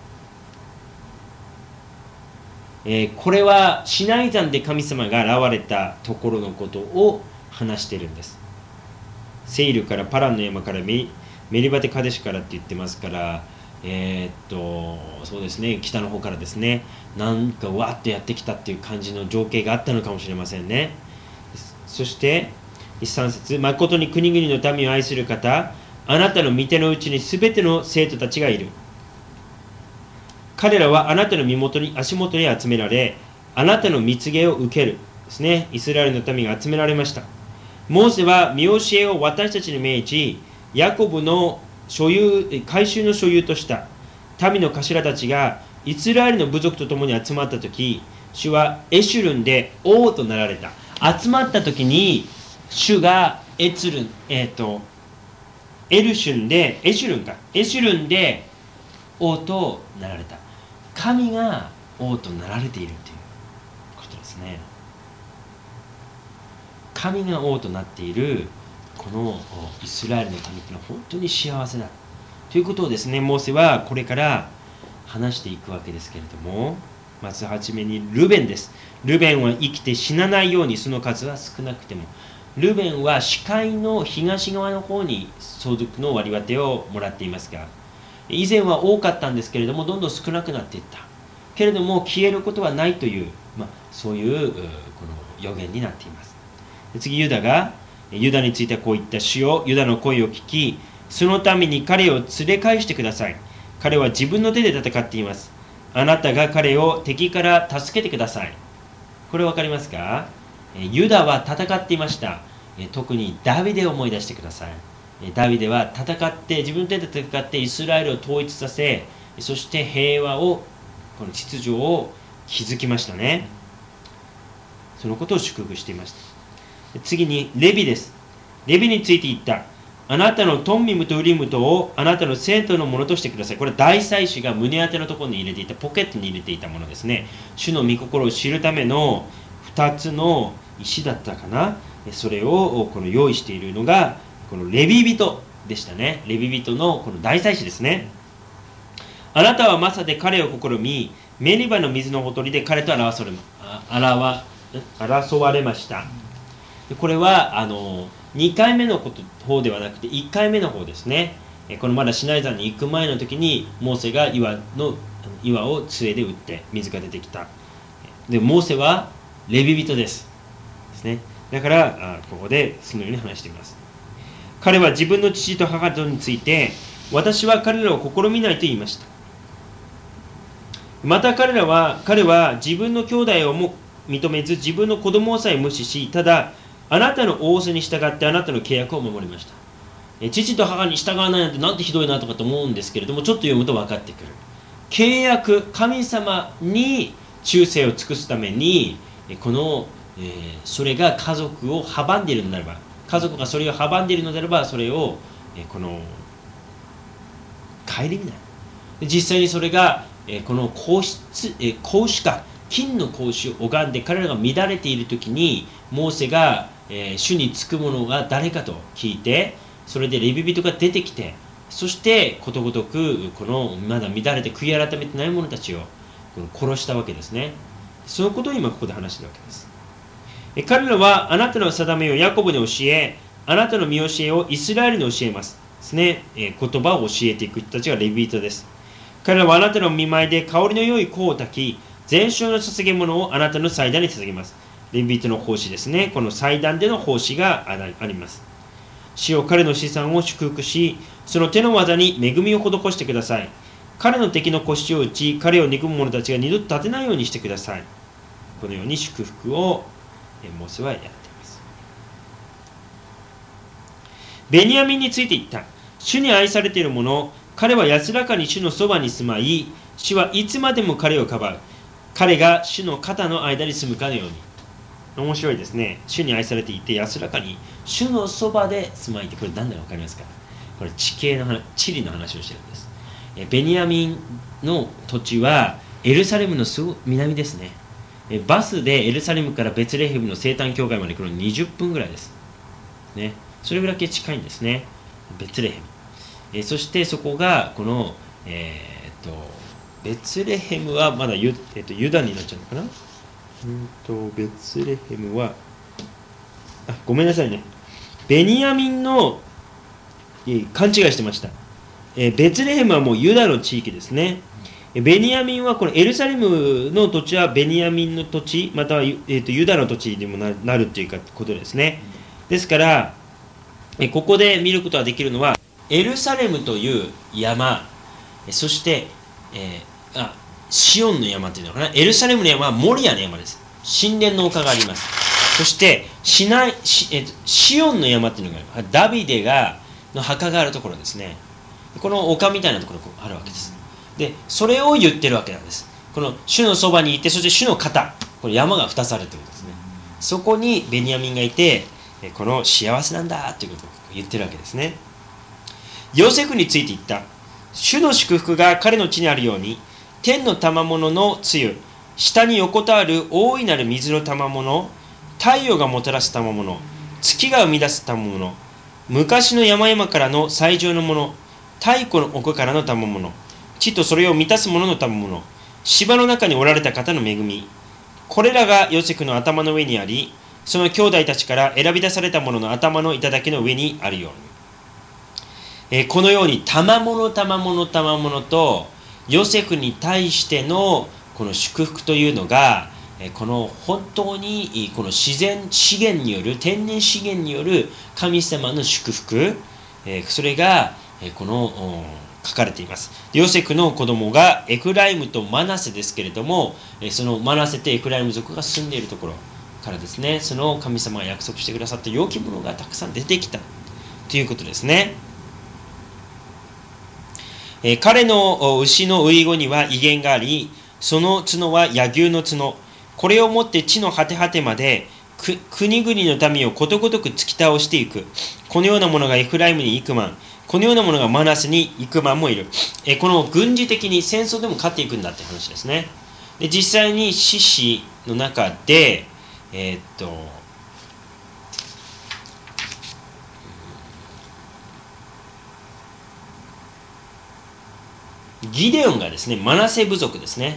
これはシナイ山で神様が現れたところのことを話しているんです。セイルからパランの山からメリバテカデシュからって言ってますから、そうですね、北の方からですね、なんかわっとやってきたっていう感じの情景があったのかもしれませんね。そして3節、誠に国々の民を愛する方、あなたの御手のうちにすべての生徒たちがいる。彼らはあなたの足元に集められ、あなたの蜜毛を受けるですね。イスラエルの民が集められました。モーセは見教えを私たちに命じ、ヤコブの改宗の所有とした民の頭たちがイスラエルの部族と共に集まったとき、主はエシュルンで王となられた。集まったときに、主がエシュルンで王となられた。神が王となられているということですね。神が王となっているこのイスラエルの民というのは本当に幸せだということをですね、モーセはこれから話していくわけですけれども、まずはじめにルベンです。ルベンは生きて死なないように、その数は少なくても。ルベンは視界の東側の方に相続の割り当てをもらっていますが、以前は多かったんですけれども、どんどん少なくなっていったけれども消えることはないという、そういうこの予言になっています。次、ユダについてはこう言った。主よ、ユダの声を聞き、そのために彼を連れ返してください。彼は自分の手で戦っています。あなたが彼を敵から助けてください。これ分かりますか？ユダは戦っていました。特にダビデを思い出してください。ダビデは自分の手で戦ってイスラエルを統一させ、そして平和を、この秩序を築きましたね。そのことを祝福していました。次にレビです。レビについて言った。あなたのトンミムとウリムとをあなたの聖徒のものとしてください。これは大祭司が胸当てのところに入れていた、ポケットに入れていたものですね。主の御心を知るための2つの石だったかな。それをこの用意しているのがこのレビ人でしたね。レビ人のこの大祭司ですね。あなたはマサで彼を試み、メリバの水のほとりで彼と争われました。これは2回目の方ではなくて1回目の方ですね。このまだシナイ山に行く前の時にモーセが岩を杖で打って水が出てきた。でモーセはレビ人ですね。だからここでそのように話しています。彼は自分の父と母とについて、私は彼らを試みないと言いました。また彼は自分の兄弟をも認めず、自分の子供さえ無視し、ただあなたの仰せに従ってあなたの契約を守りました。父と母に従わないなんてなんてひどいなとかと思うんですけれども、ちょっと読むと分かってくる。契約、神様に忠誠を尽くすために、それが家族を阻んでいるのであれば、家族がそれを阻んでいるのであれば、それを顧みない。実際にそれがこの金の格子を拝んで彼らが乱れている時に、モーセが主につくものが誰かと聞いて、それでレビ人が出てきて、そしてことごとくこのまだ乱れて悔い改めてない者たちを殺したわけですね。そのことを今ここで話しているわけです。彼らはあなたの定めをヤコブに教え、あなたの見教えをイスラエルに教えますですね。言葉を教えていく人たちがレビ人です。彼らはあなたの見舞いで香りの良い香を焚き、全焼の捧げ物をあなたの祭壇に捧げます。レビ人の奉仕ですね。この祭壇での奉仕があります。主よ、彼の資産を祝福し、その手の技に恵みを施してください。彼の敵の腰を打ち、彼を憎む者たちが二度と立てないようにしてください。このように祝福をモーセはやっています。ベニヤミンについて言った。主に愛されている者、 彼は安らかに主のそばに住まい、主はいつまでも彼をかばう。彼が主の肩の間に住むかのように。面白いですね。主に愛されていて安らかに主のそばで住まいって、これ何だか分かりますか？これ地理の話をしているんです。ベニヤミンの土地はエルサレムのすぐ南ですね。バスでエルサレムからベツレヘムの生誕教会まで来るのに20分ぐらいです、ね、それぐらい近いんですね、ベツレヘム。そしてそこがこの、ベツレヘムはまだユダになっちゃうのかな。ベツレヘムはごめんなさいね、ベニヤミンの勘違いしてました。ベツレヘムはもうユダの地域ですね。ベニヤミンはこのエルサレムの土地はベニヤミンの土地、または、ユダの土地にもなるということですね。ですからここで見ることができるのはエルサレムという山、そして、シオンの山というのかな。エルサレムの山はモリアの山です。神殿の丘があります。そしてシオンの山というのがダビデの墓があるところですね。この丘みたいなところがあるわけです。でそれを言ってるわけなんです。この主のそばにいて、そして主の肩、この山が2つあるということですね。そこにベニヤミンがいて、この幸せなんだということを言ってるわけですね。ヨセフについて言った。主の祝福が彼の地にあるように、天の賜物のつゆ、下に横たわる大いなる水の賜物、太陽がもたらす賜物、月が生み出す賜物、昔の山々からの最上のもの、太古の奥からの賜物、地とそれを満たす者の賜物、芝の中におられた方の恵み、これらがヨセフの頭の上にあり、その兄弟たちから選び出された者の頭の頂の上にあるように。このように賜物とヨセフに対してのこの祝福というのが、この本当にこの自然資源による、天然資源による神様の祝福、それがこの書かれています。ヨセフの子供がエフライムとマナセですけれども、そのマナセとエフライム族が住んでいるところからですね、その神様が約束してくださった良きものがたくさん出てきたということですね。彼の牛の遺語には威厳があり、その角は野牛の角。これをもって地の果て果てまで国々の民をことごとく突き倒していく。このようなものがエフライムに幾万、このようなものがマナスに幾万もいる。この軍事的に戦争でも勝っていくんだって話ですね。で実際に獅子の中でギデオンがですね、マナセ部族ですね、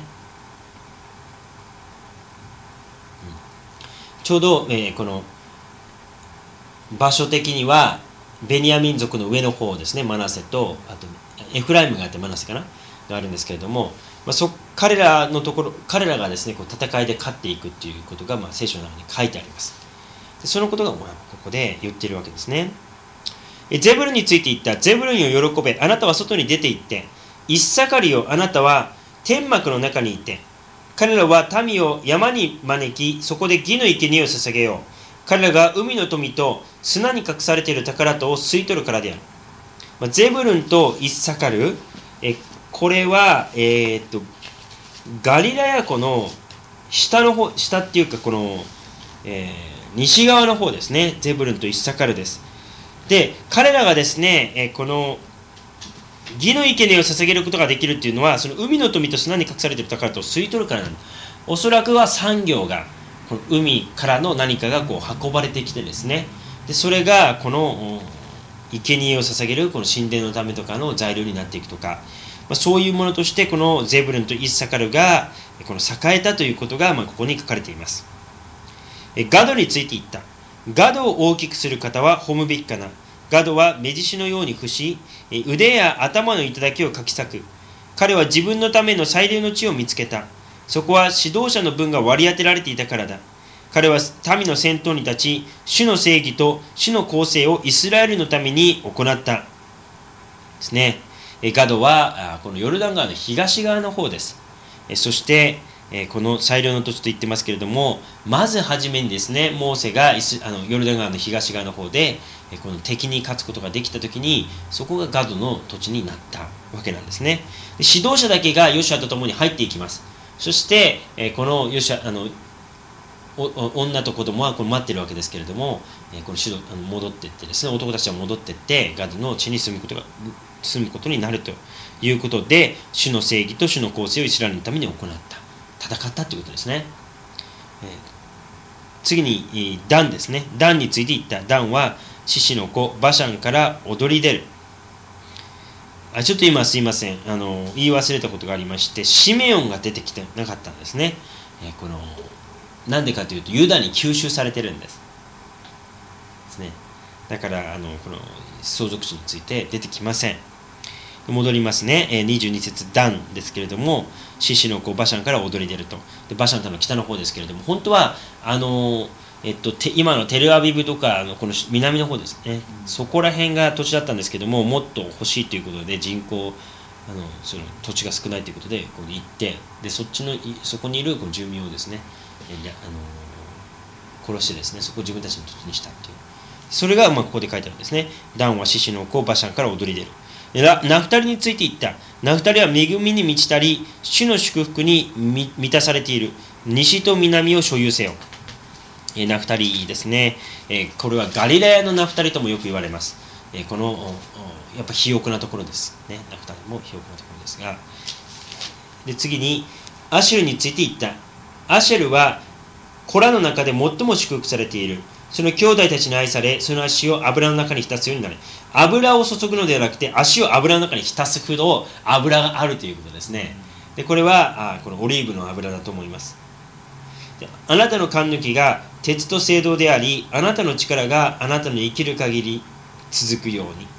ちょうど、この場所的にはベニヤミン族の上の方ですね、マナセとあとエフライムがあってマナセかながあるんですけれども、彼らがですねこう戦いで勝っていくっていうことが、聖書の中に書いてあります。でそのことが、ここで言っているわけですね。ゼブルンについて言った。ゼブルンを喜べ、あなたは外に出て行って、イッサカリよ、あなたは天幕の中にいて、彼らは民を山に招き、そこで義の生贄を捧げよう。彼らが海の富と砂に隠されている宝とを吸い取るからである。ゼブルンとイッサカル、これは、ガリラヤ湖の下っていうかこの、西側の方ですね。ゼブルンとイッサカルです。で彼らがですね、この義の生贄を捧げることができるっていうのは、その海の富と砂に隠されている宝とを吸い取るからなんです。おそらくは産業がこの海からの何かがこう運ばれてきてですね、でそれがこの生贄を捧げるこの神殿のためとかの材料になっていくとか、そういうものとしてこのゼブルンとイッサカルがこの栄えたということがここに書かれています。ガドについて言った。ガドを大きくする方は褒むべきかな。ガドは目獅子のように伏し、腕や頭の頂をかき裂く。彼は自分のための最良の地を見つけた。そこは指導者の分が割り当てられていたからだ。彼は民の先頭に立ち、主の正義と主の公正をイスラエルのために行ったですね。ガドはこのヨルダン川の東側の方です。そしてこの最良の土地と言ってますけれども、まずはじめにですね、モーセがヨルダン川の東側の方でこの敵に勝つことができたときに、そこがガドの土地になったわけなんですね。で指導者だけがヨシュアと共に入っていきます。そして、このヨシュア女と子供はこれ待ってるわけですけれども、この戻っていってですね、男たちは戻っていってガドの地に住むことになるということで、主の正義と主の公正をイスラエルのために行った、戦ったということですね。次にダンですね。ダンについて言った。ダンはシシの子バシャンから踊り出る。ちょっと今すいません、言い忘れたことがありまして、シメオンが出てきてなかったんですね。なんでかというとユダに吸収されてるんですね。だからこの相続地について出てきません。戻りますね。22節ダンですけれども、シシの子バシャンから踊り出ると。でバシャンとの北の方ですけれども、本当は今のテルアビブとかこの南の方ですね、そこら辺が土地だったんですけども、もっと欲しいということで人口その土地が少ないということでここに行って、でそこにいるこの住民をですね、殺してですね、そこを自分たちの土地にしたという、それがここで書いてあるんですね。ダンはシシの子バシャンから踊り出る。ナフタリについて言った。ナフタリは恵みに満ちたり主の祝福に満たされている。西と南を所有せよ。ナフタリですね。これはガリラヤのナフタリともよく言われます。このやっぱ肥沃なところですね。ナフタリも肥沃なところですが、で次にアシェルについて言った。アシェルはコラの中で最も祝福されている。その兄弟たちに愛され、その足を油の中に浸すようになる。油を注ぐのではなくて、足を油の中に浸すほど油があるということですね。でこれはこのオリーブの油だと思います。であなたの勘抜きが鉄と青銅であり、あなたの力があなたの生きる限り続くように、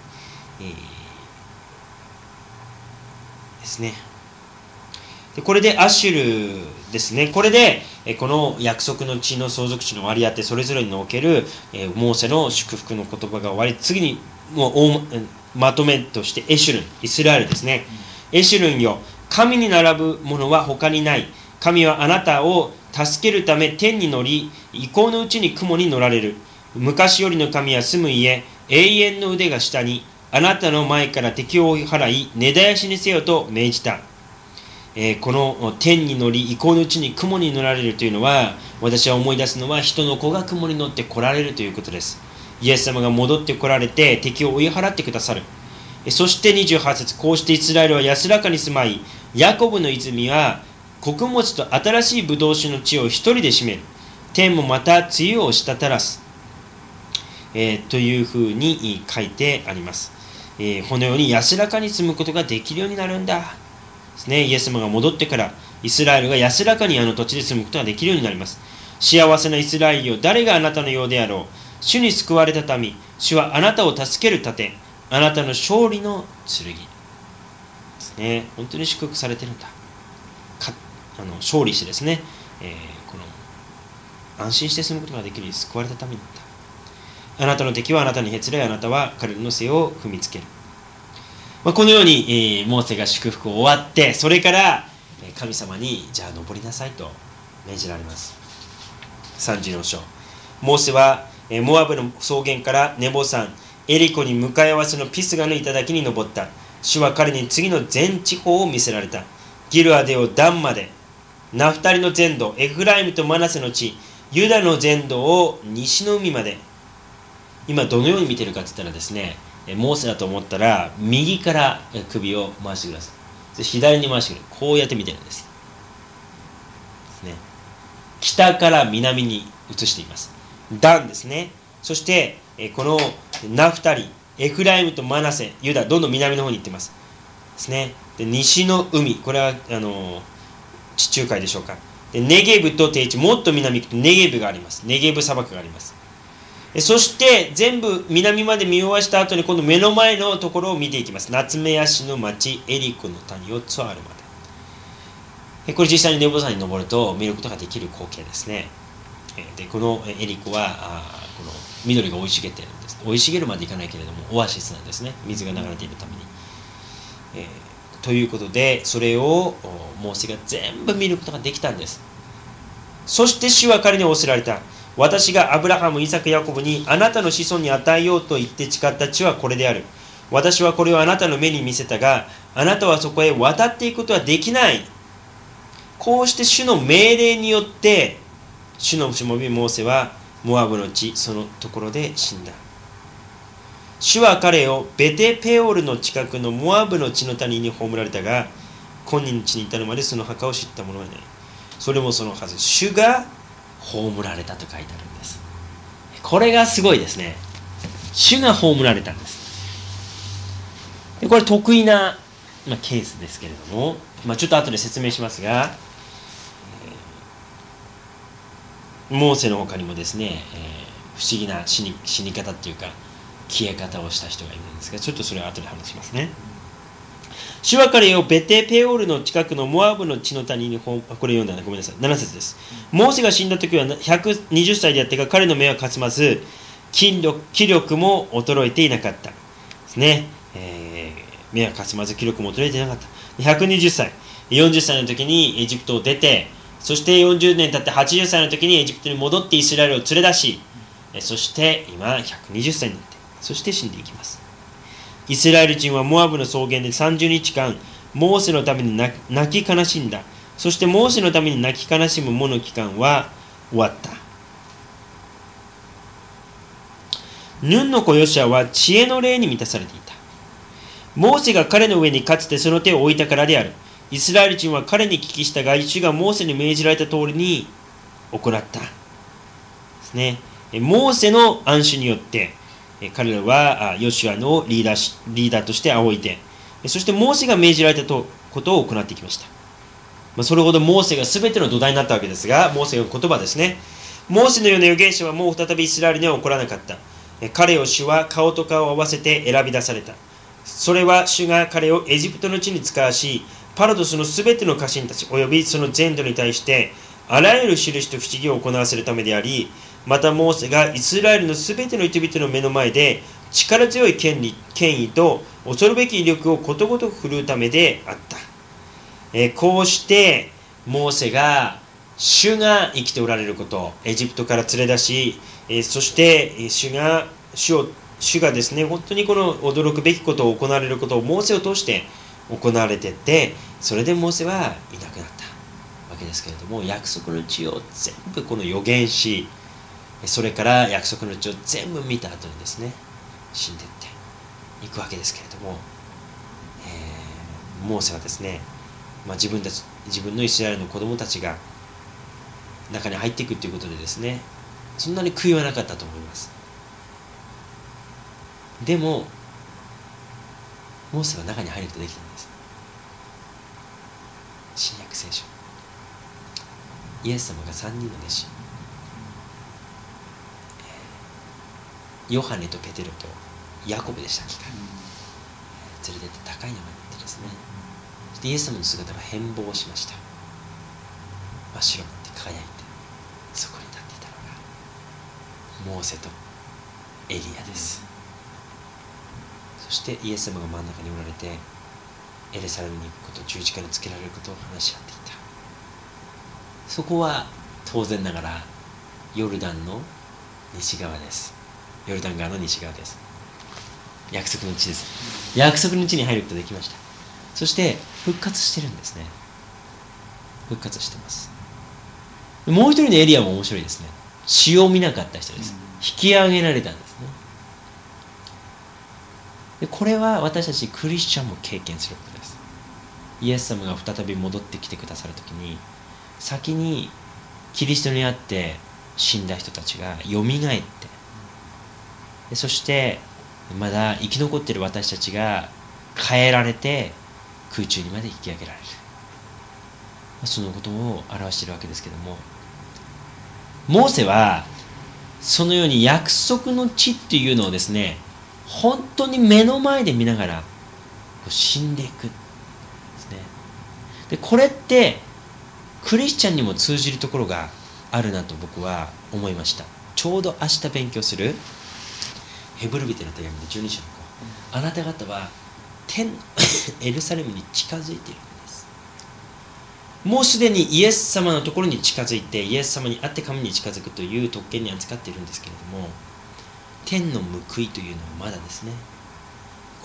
ですね。でこれでアッシュルですね。これでこの約束の地の相続地の割り当てそれぞれにおけるモーセの祝福の言葉が終わり、次にもうまとめとしてエシュルン、イスラエルですね。エシュルンよ、神に並ぶものは他にない。神はあなたを助けるため天に乗り、意向のうちに雲に乗られる。昔よりの神は住む家、永遠の腕が下に、あなたの前から敵を追い払い、根絶やしにせよと命じた。この天に乗り、意向のうちに雲に乗られるというのは、私は思い出すのは人の子が雲に乗って来られるということです。イエス様が戻って来られて敵を追い払ってくださる。そして28節、こうしてイスラエルは安らかに住まい、ヤコブの泉は穀物と新しいブドウ酒の地を一人で占める。天もまた梅雨を滴らす、というふうに書いてあります。このように安らかに住むことができるようになるんだですね。イエス様が戻ってからイスラエルが安らかにあの土地で住むことができるようになります。幸せなイスラエルよ、誰があなたのようであろう。主に救われた民、主はあなたを助ける盾、あなたの勝利の剣ですね。本当に祝福されているんだ。勝利してですね、この安心して住むことができるように救われた民なんだ。あなたの敵はあなたにへつらい、あなたは彼の背を踏みつける。このように、モーセが祝福を終わって、それから神様にじゃあ登りなさいと命じられます。34章、モーセはモアブの草原からネボ山エリコに向かい合わせのピスガの頂に登った。主は彼に次の全地方を見せられた。ギルアデをダンまで、ナフタリの全土、エフライムとマナセの地、ユダの全土を西の海まで。今どのように見てるかって言ったらですね、モーセだと思ったら右から首を回してください。左に回してくる。こうやって見てるんです。北から南に移しています。ダンですね。そしてこのナフタリ、エフライムとマナセ、ユダ、どんどん南の方に行っていますですね。で西の海、これは地中海でしょうか。でネゲブと低地、もっと南行くとネゲブがあります。ネゲブ砂漠があります。そして全部南まで見終わした後に今度目の前のところを見ていきます。ナツメヤシの町エリコの谷をツアールまで。これ実際にネボ山に登ると見ることができる光景ですね。でこのエリコはこの緑が生い茂っているんです。生い茂るまでいかないけれどもオアシスなんですね。水が流れているために。ということでそれをモーセが全部見ることができたんです。そして主は彼に仰せられた。私がアブラハム、イサク、ヤコブにあなたの子孫に与えようと言って誓った地はこれである。 私はこれをあなたの目に見せたが、あなたはそこへ渡っていくことはできない。こうして主の命令によって、主のしもべモーセはモアブの地、そのところで死んだ。主は彼をベテペオルの近くのモアブの地の谷に葬られたが、今日に至るまでその墓を知った者はない。それもそのはず、主が葬られたと書いてあるんです。これがすごいですね。主が葬られたんです。でこれ得意な、ケースですけれども、ちょっと後で説明しますが、モーセの他にもですね、不思議な死に方っていうか消え方をした人がいるんですが、ちょっとそれは後で話しますね。主は彼をベテペオールの近くのモアブの地の谷にこれ読んだらごめんなさい、7節です。モーセが死んだ時は120歳であったが、彼の目はかすまず気力も衰えていなかったですね。目はかすまず気力も衰えていなかった。120歳40歳の時にエジプトを出て、そして40年経って80歳の時にエジプトに戻ってイスラエルを連れ出し、そして今120歳になって、そして死んでいきます。イスラエル人はモアブの草原で30日間モーセのために泣き悲しんだ。そしてモーセのために泣き悲しむもの期間は終わった。ヌンの子ヨシアは知恵の霊に満たされていた。モーセが彼の上にかつてその手を置いたからである。イスラエル人は彼に聞き従い、主がモーセに命じられた通りに行ったですね。モーセの暗示によって彼らはヨシュアのリーダーとして仰いで、そしてモーセが命じられたことを行ってきました。それほどモーセが全ての土台になったわけですが、モーセの言葉ですね。モーセのような預言者はもう再びイスラエルには起こらなかった。彼を主は顔と顔を合わせて選び出された。それは主が彼をエジプトの地に使わし、パラドスのすべての家臣たちおよびその全土に対してあらゆる印と不思議を行わせるためであり、またモーセがイスラエルのすべての人々の目の前で力強い権威と恐るべき威力をことごとく振るうためであった。こうしてモーセが主が生きておられること、エジプトから連れ出し、そして主がですね、本当にこの驚くべきことを行われることをモーセを通して行われていって、それでモーセはいなくなったわけですけれども、約束の地を全部この預言し、それから約束の地を全部見た後にですね、死んでいっていくわけですけれども、モーセはですね、自分のイスラエルの子供たちが中に入っていくということでですね、そんなに悔いはなかったと思います。でもモーセは中に入ることができたんです。新約聖書、イエス様が3人の弟子、ヨハネとペテロとヤコブでしたっけか、連れてって高い山に行ってですね、そしてイエス様の姿が変貌しました。真っ白になって輝いて、そこに立っていたのがモーセとエリアです。そしてイエス様が真ん中におられて、エルサレムに行くこと、十字架につけられることを話し合っていた。そこは当然ながらヨルダンの西側です。ヨルダン川の西側です。約束の地です。約束の地に入ることができました。そして復活してるんですね。復活してます。もう一人のエリアも面白いですね。血を見なかった人です。引き上げられたんですね。でこれは私たちクリスチャンも経験することです。イエス様が再び戻ってきてくださるときに、先にキリストにあって死んだ人たちがよみがえって、でそしてまだ生き残っている私たちが変えられて空中にまで引き上げられる、そのことを表しているわけですけども、モーセはそのように約束の地っていうのをですね、本当に目の前で見ながら死んでいくですね。でこれってクリスチャンにも通じるところがあるなと僕は思いました。ちょうど明日勉強するヘブル人の手紙の12章のあなた方は天エルサレムに近づいているんです。もうすでにイエス様のところに近づいて、イエス様に会って神に近づくという特権に扱っているんですけれども、天の報いというのはまだですね、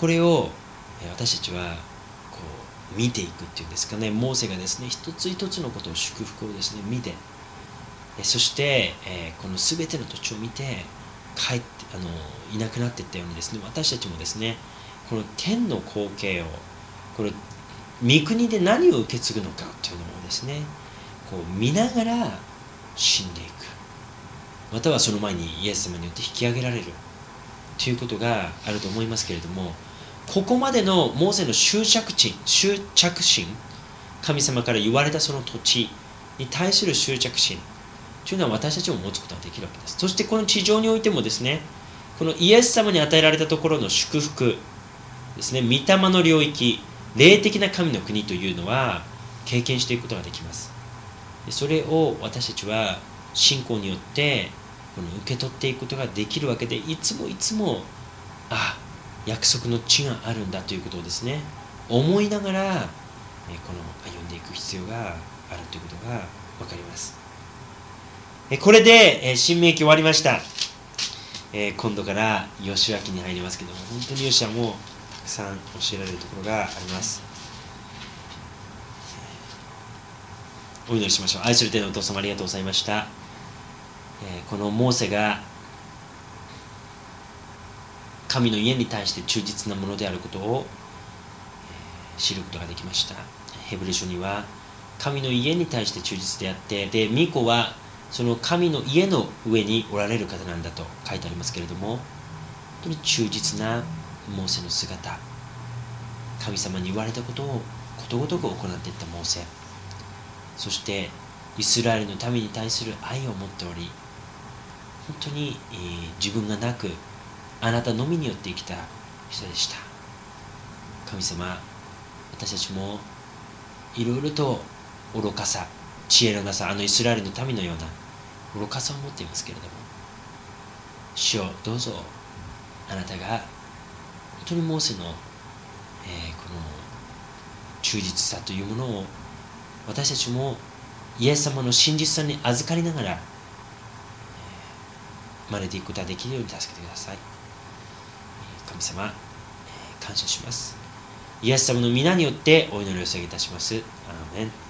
これを私たちはこう見ていくっていうんですかね。モーセがですね、一つ一つのことを祝福をですね見て、そしてこの全ての土地を見て帰っていなくなっていったようにですね、私たちもですね、この天の光景を、これ御国で何を受け継ぐのかというのをですね、こう見ながら死んでいく、またはその前にイエス様によって引き上げられるということがあると思いますけれども、ここまでのモーセの執着心、神様から言われたその土地に対する執着心というのは私たちも持つことができるわけです。そしてこの地上においてもですね、このイエス様に与えられたところの祝福ですね、御霊の領域、霊的な神の国というのは経験していくことができます。それを私たちは信仰によってこの受け取っていくことができるわけで、いつもいつも約束の地があるんだということをですね、思いながらこの歩んでいく必要があるということが分かります。これで新明記終わりました。今度からヨシュア記に入りますけども、本当にヨシュアもたくさん教えられるところがあります。お祈りしましょう。愛する天のお父様、ありがとうございました。このモーセが神の家に対して忠実なものであることを知ることができました。ヘブル書には神の家に対して忠実であって、で御子はその神の家の上におられる方なんだと書いてありますけれども、本当に忠実なモーセの姿、神様に言われたことをことごとく行っていったモーセ、そしてイスラエルの民に対する愛を持っており、本当に自分がなくあなたのみによって生きた人でした。神様、私たちもいろいろと愚かさ、知恵のなさ、イスラエルの民のような愚かさを持っていますけれども、主よ、どうぞあなたが本当にモーセの、この忠実さというものを私たちもイエス様の真実さに預かりながら真似ていくことができるように助けてください。神様、感謝します。イエス様の皆によってお祈りを捧げいたします。アーメン。